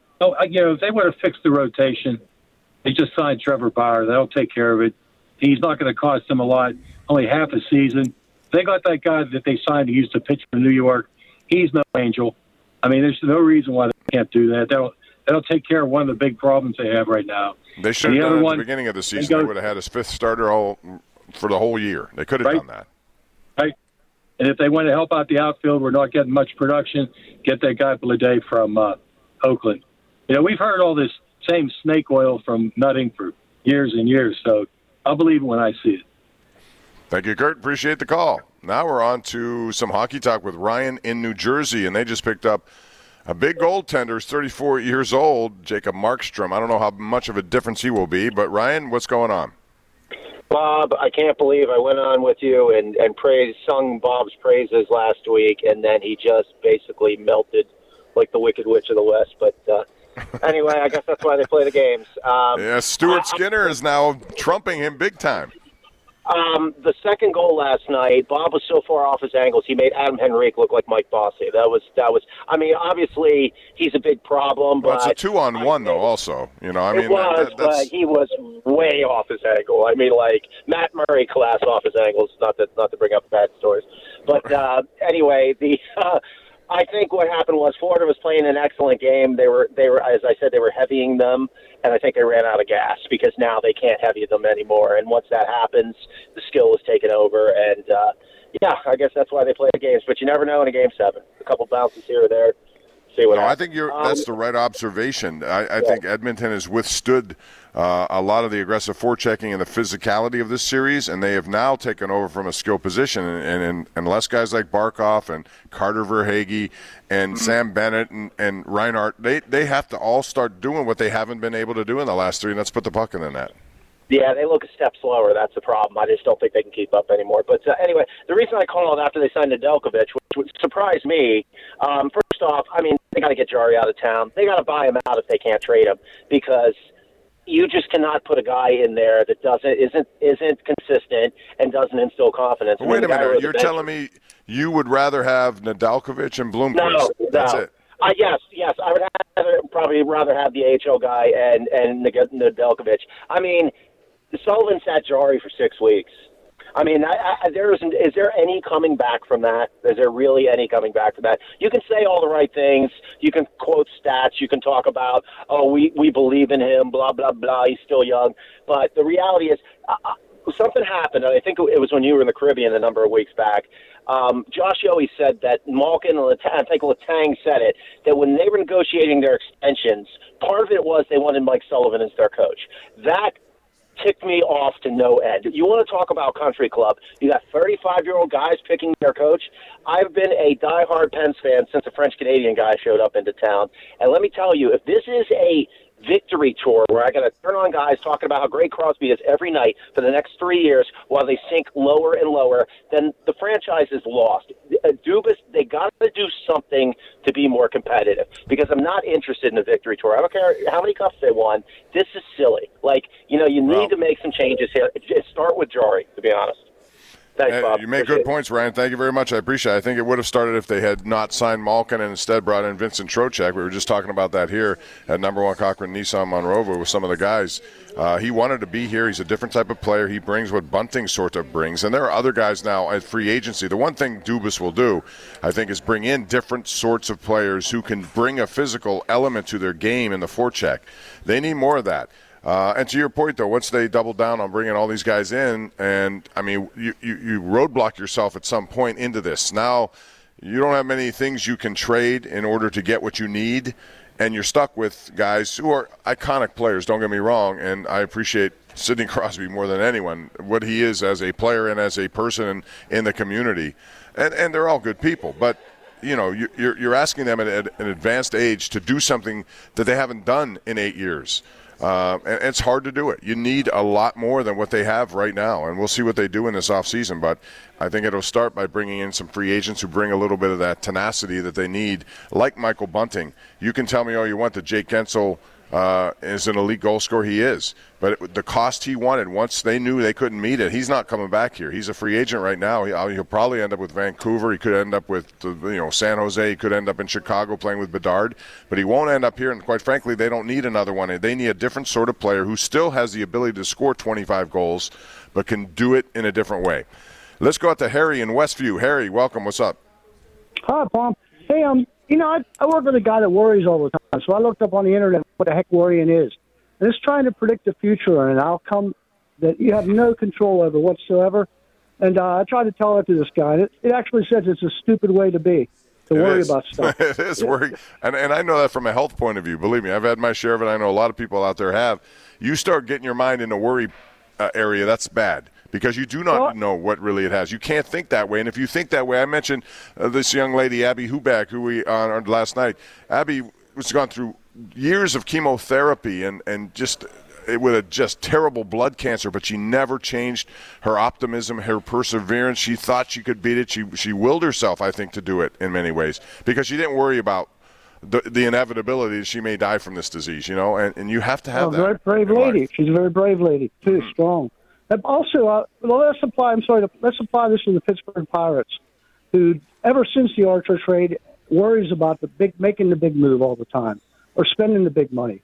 if they would have fixed the rotation, they just signed Trevor Bauer. They'll take care of it. He's not going to cost them a lot, only half a season. They got that guy that they signed who used to pitch for New York. He's no angel. I mean, there's no reason why they can't do that. That'll take care of one of the big problems they have right now. They should have done it at the beginning of the season. They would have had his 5th starter all for the whole year. They could have done that. Right. And if they want to help out the outfield, we're not getting much production. Get that guy Blade from Oakland. We've heard all this same snake oil from Nutting for years and years, so I'll believe it when I see it. Thank you, Kurt. Appreciate the call. Now we're on to some hockey talk with Ryan in New Jersey, and they just picked up a big goaltender. He's 34 years old, Jacob Markstrom. I don't know how much of a difference he will be, but Ryan, what's going on? Bob, I can't believe I went on with you and sung Bob's praises last week, and then he just basically melted like the Wicked Witch of the West. But anyway, I guess that's why they play the games. Stuart Skinner is now trumping him big time. The second goal last night, Bob was so far off his angles, he made Adam Henrique look like Mike Bossy. That was. I mean, obviously he's a big problem, but well, it's a 2-on-1 though. Also, but he was way off his angle. I mean, like Matt Murray class off his angles. Not to bring up bad stories, but anyway, I think what happened was Florida was playing an excellent game. They were, as I said, they were heavying them, and I think they ran out of gas because now they can't heavy them anymore. And once that happens, the skill is taken over. And I guess that's why they play the games. But you never know in a Game 7. A couple bounces here or there. See what happens. I think that's the right observation. I think Edmonton has withstood a lot of the aggressive forechecking and the physicality of this series, and they have now taken over from a skill position. And unless guys like Barkov and Carter Verhaeghe and Sam Bennett and Reinhart, they have to all start doing what they haven't been able to do in the last 3, and that's put the puck in the net. Yeah, they look a step slower. That's the problem. I just don't think they can keep up anymore. But anyway, the reason I called after they signed Nedeljkovic, which would surprise me, first off, I mean, they got to get Jari out of town. They got to buy him out if they can't trade him, because you just cannot put a guy in there that isn't consistent and doesn't instill confidence. Wait a minute. You're telling me you would rather have Nedeljkovic and Blomqvist? No. That's it. Yes. I would probably rather have the AHL guy and Nedeljkovic. I mean, Sullivan sat Jari for 6 weeks. I mean, is there any coming back from that? Is there really any coming back from that? You can say all the right things. You can quote stats. You can talk about, we believe in him, blah, blah, blah. He's still young. But the reality is something happened, and I think it was when you were in the Caribbean a number of weeks back. Josh Yohe said that Malkin and I think Letang said it, that when they were negotiating their extensions, part of it was they wanted Mike Sullivan as their coach. That tick me off to no end. You want to talk about country club? You got 35-year-old guys picking their coach. I've been a diehard Pens fan since a French-Canadian guy showed up into town. And let me tell you, if this is a victory tour where I got to turn on guys talking about how great Crosby is every night for the next 3 years while they sink lower and lower, then the franchise is lost. Dubas, they got to do something to be more competitive because I'm not interested in a victory tour. I don't care how many cups they won. This is silly. Like, you know, you need to make some changes here. Just start with Jari, to be honest. Thanks, Bob. You make good points, Ryan. Thank you very much. I appreciate it. I think it would have started if they had not signed Malkin and instead brought in Vincent Trocheck. We were just talking about that here at number 1 Cochrane Nissan Monroeville with some of the guys. He wanted to be here. He's a different type of player. He brings what Bunting sort of brings. And there are other guys now at free agency. The one thing Dubas will do, I think, is bring in different sorts of players who can bring a physical element to their game in the forecheck. They need more of that. And to your point, though, once they double down on bringing all these guys in, and, I mean, you roadblock yourself at some point into this. Now, you don't have many things you can trade in order to get what you need, and you're stuck with guys who are iconic players, don't get me wrong, and I appreciate Sidney Crosby more than anyone, what he is as a player and as a person in the community. And they're all good people, but you know, you're asking them at an advanced age to do something that they haven't done in 8 years. And it's hard to do it. You need a lot more than what they have right now, and we'll see what they do in this offseason. But I think it'll start by bringing in some free agents who bring a little bit of that tenacity that they need, like Michael Bunting. You can tell me all you want that Jake Gensel is an elite goal scorer. He is. But the cost he wanted, once they knew they couldn't meet it, he's not coming back here. He's a free agent right now. He'll probably end up with Vancouver. He could end up with San Jose. He could end up in Chicago playing with Bedard. But he won't end up here, and quite frankly, they don't need another one. They need a different sort of player who still has the ability to score 25 goals but can do it in a different way. Let's go out to Harry in Westview. Harry, welcome. What's up? Hi, Paul. Hey, you know, I work with a guy that worries all the time, so I looked up on the internet what the heck worrying is. And it's trying to predict the future and an outcome that you have no control over whatsoever. And I tried to tell it to this guy. It actually says it's a stupid way to be, to worry about stuff. It is worrying. And I know that from a health point of view. Believe me, I've had my share of it. I know a lot of people out there have. You start getting your mind in a worry area, that's bad. Because you do not know what really it has. You can't think that way. And if you think that way, I mentioned this young lady, Abby Huback, who we on last night. Abby was gone through years of chemotherapy and just with a just terrible blood cancer, but she never changed her optimism, her perseverance. She thought she could beat it. She willed herself, I think, to do it in many ways because she didn't worry about the inevitability that she may die from this disease, you know, and you have to have that. Very brave lady. She's a very brave lady, too, strong. And also, let's apply this to the Pittsburgh Pirates, who, ever since the Archer trade, worries about making the big move all the time or spending the big money.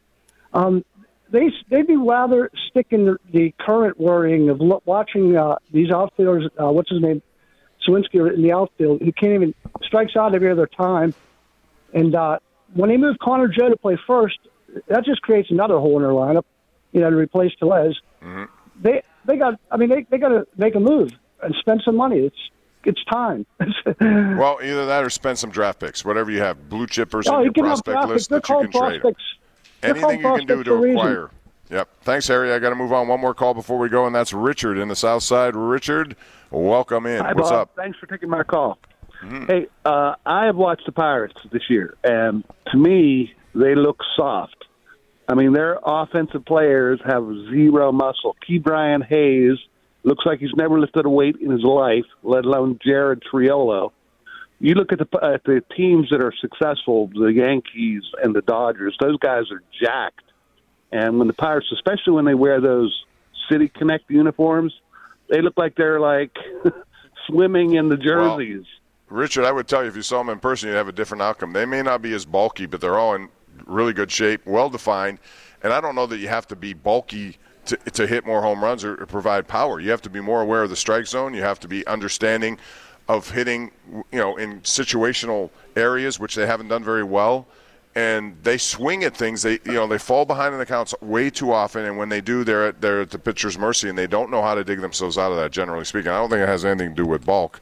They'd be rather sticking the current worrying of watching these outfielders, what's his name, Sawinski in the outfield, who can't even strikes out every other time. And when they move Connor Joe to play first, that just creates another hole in their lineup, you know, to replace Tellez. Mm-hmm. They got to make a move and spend some money. It's time. Well, either that or spend some draft picks, whatever you have, blue chippers in your prospect list that you can trade. Anything you can do to acquire. Yep. Thanks, Harry. I got to move on. One more call before we go, and that's Richard in the South Side. Richard, welcome in. Hi, What's Bob. up? Thanks for taking my call. Mm-hmm. Hey, I have watched the Pirates this year, and to me, they look soft. I mean, their offensive players have zero muscle. Ke'Bryan Hayes looks like he's never lifted a weight in his life, let alone Jared Triolo. You look at the teams that are successful, the Yankees and the Dodgers, those guys are jacked. And when the Pirates, especially when they wear those City Connect uniforms, they look like they're like swimming in the jerseys. Well, Richard, I would tell you if you saw them in person, you'd have a different outcome. They may not be as bulky, but they're all in really good shape, well-defined. And I don't know that you have to be bulky to hit more home runs or provide power. You have to be more aware of the strike zone. You have to be understanding of hitting, you know, in situational areas, which they haven't done very well. And they swing at things. They fall behind in the counts way too often. And when they do, they're at the pitcher's mercy, and they don't know how to dig themselves out of that, generally speaking. I don't think it has anything to do with bulk.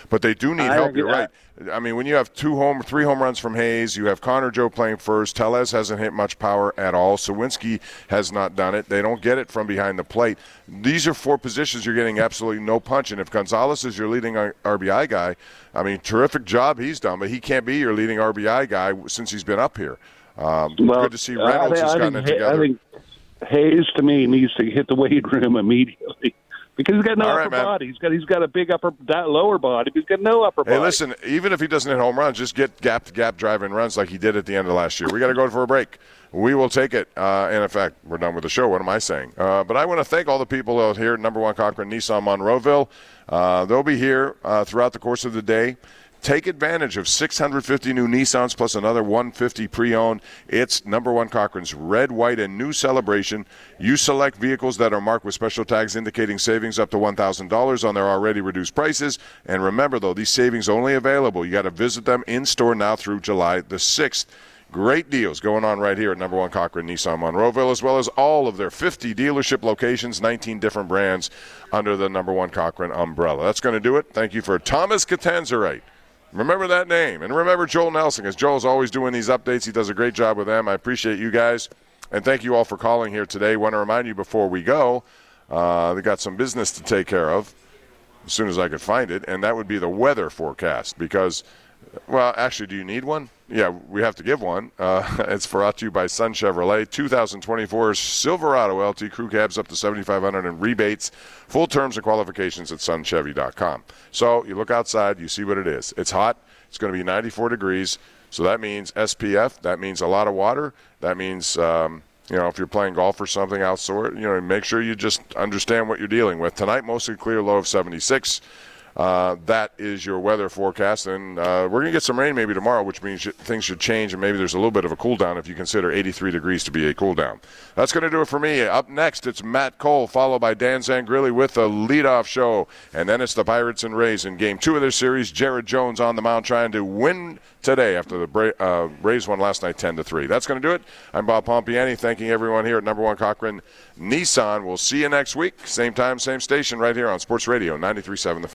But they do need help. You're right. I mean, when you have 3 home runs from Hayes, you have Connor Joe playing first. Tellez hasn't hit much power at all. Sawinski has not done it. They don't get it from behind the plate. These are 4 positions you're getting absolutely no punch. And if Gonzalez is your leading RBI guy, I mean, terrific job he's done, but he can't be your leading RBI guy since he's been up here. Good to see Reynolds has gotten it together. I think Hayes, to me, needs to hit the weight room immediately. Because he's got no upper body. He's got a big lower body, but he's got no upper body. Hey, listen, even if he doesn't hit home runs, just get gap-to-gap driving runs like he did at the end of last year. We got to go for a break. We will take it. And, in fact, we're done with the show. What am I saying? But I want to thank all the people out here at Number One Cochran Nissan Monroeville. They'll be here throughout the course of the day. Take advantage of 650 new Nissans plus another 150 pre-owned. It's Number One Cochran's red, white, and new celebration. You select vehicles that are marked with special tags indicating savings up to $1,000 on their already reduced prices. And remember, though, these savings only available. You got to visit them in-store now through July the 6th. Great deals going on right here at Number One Cochran Nissan Monroeville, as well as all of their 50 dealership locations, 19 different brands under the Number One Cochran umbrella. That's going to do it. Thank you for Thomas Catanzarite. Remember that name. And remember Joel Nelson, because Joel's always doing these updates. He does a great job with them. I appreciate you guys. And thank you all for calling here today. I want to remind you before we go, they got some business to take care of as soon as I could find it, and that would be the weather forecast. Because, well, actually, do you need one? Yeah, we have to give one. It's brought to you by Sun Chevrolet. 2024 Silverado LT Crew Cabs up to $7,500 in rebates. Full terms and qualifications at sunchevy.com. So you look outside, you see what it is. It's hot. It's going to be 94 degrees. So that means SPF. That means a lot of water. That means, if you're playing golf or something outside, make sure you just understand what you're dealing with. Tonight, mostly clear, low of 76. That is your weather forecast, and we're going to get some rain maybe tomorrow, which means things should change, and maybe there's a little bit of a cool down if you consider 83 degrees to be a cool down. That's going to do it for me. Up next, it's Matt Cole, followed by Dan Zangrilli with the leadoff show, and then it's the Pirates and Rays in Game 2 of their series. Jared Jones on the mound trying to win today after the Rays won last night 10-3. That's going to do it. I'm Bob Pompiani, thanking everyone here at Number One Cochran Nissan. We'll see you next week, same time, same station, right here on Sports Radio 93.7 The Fan.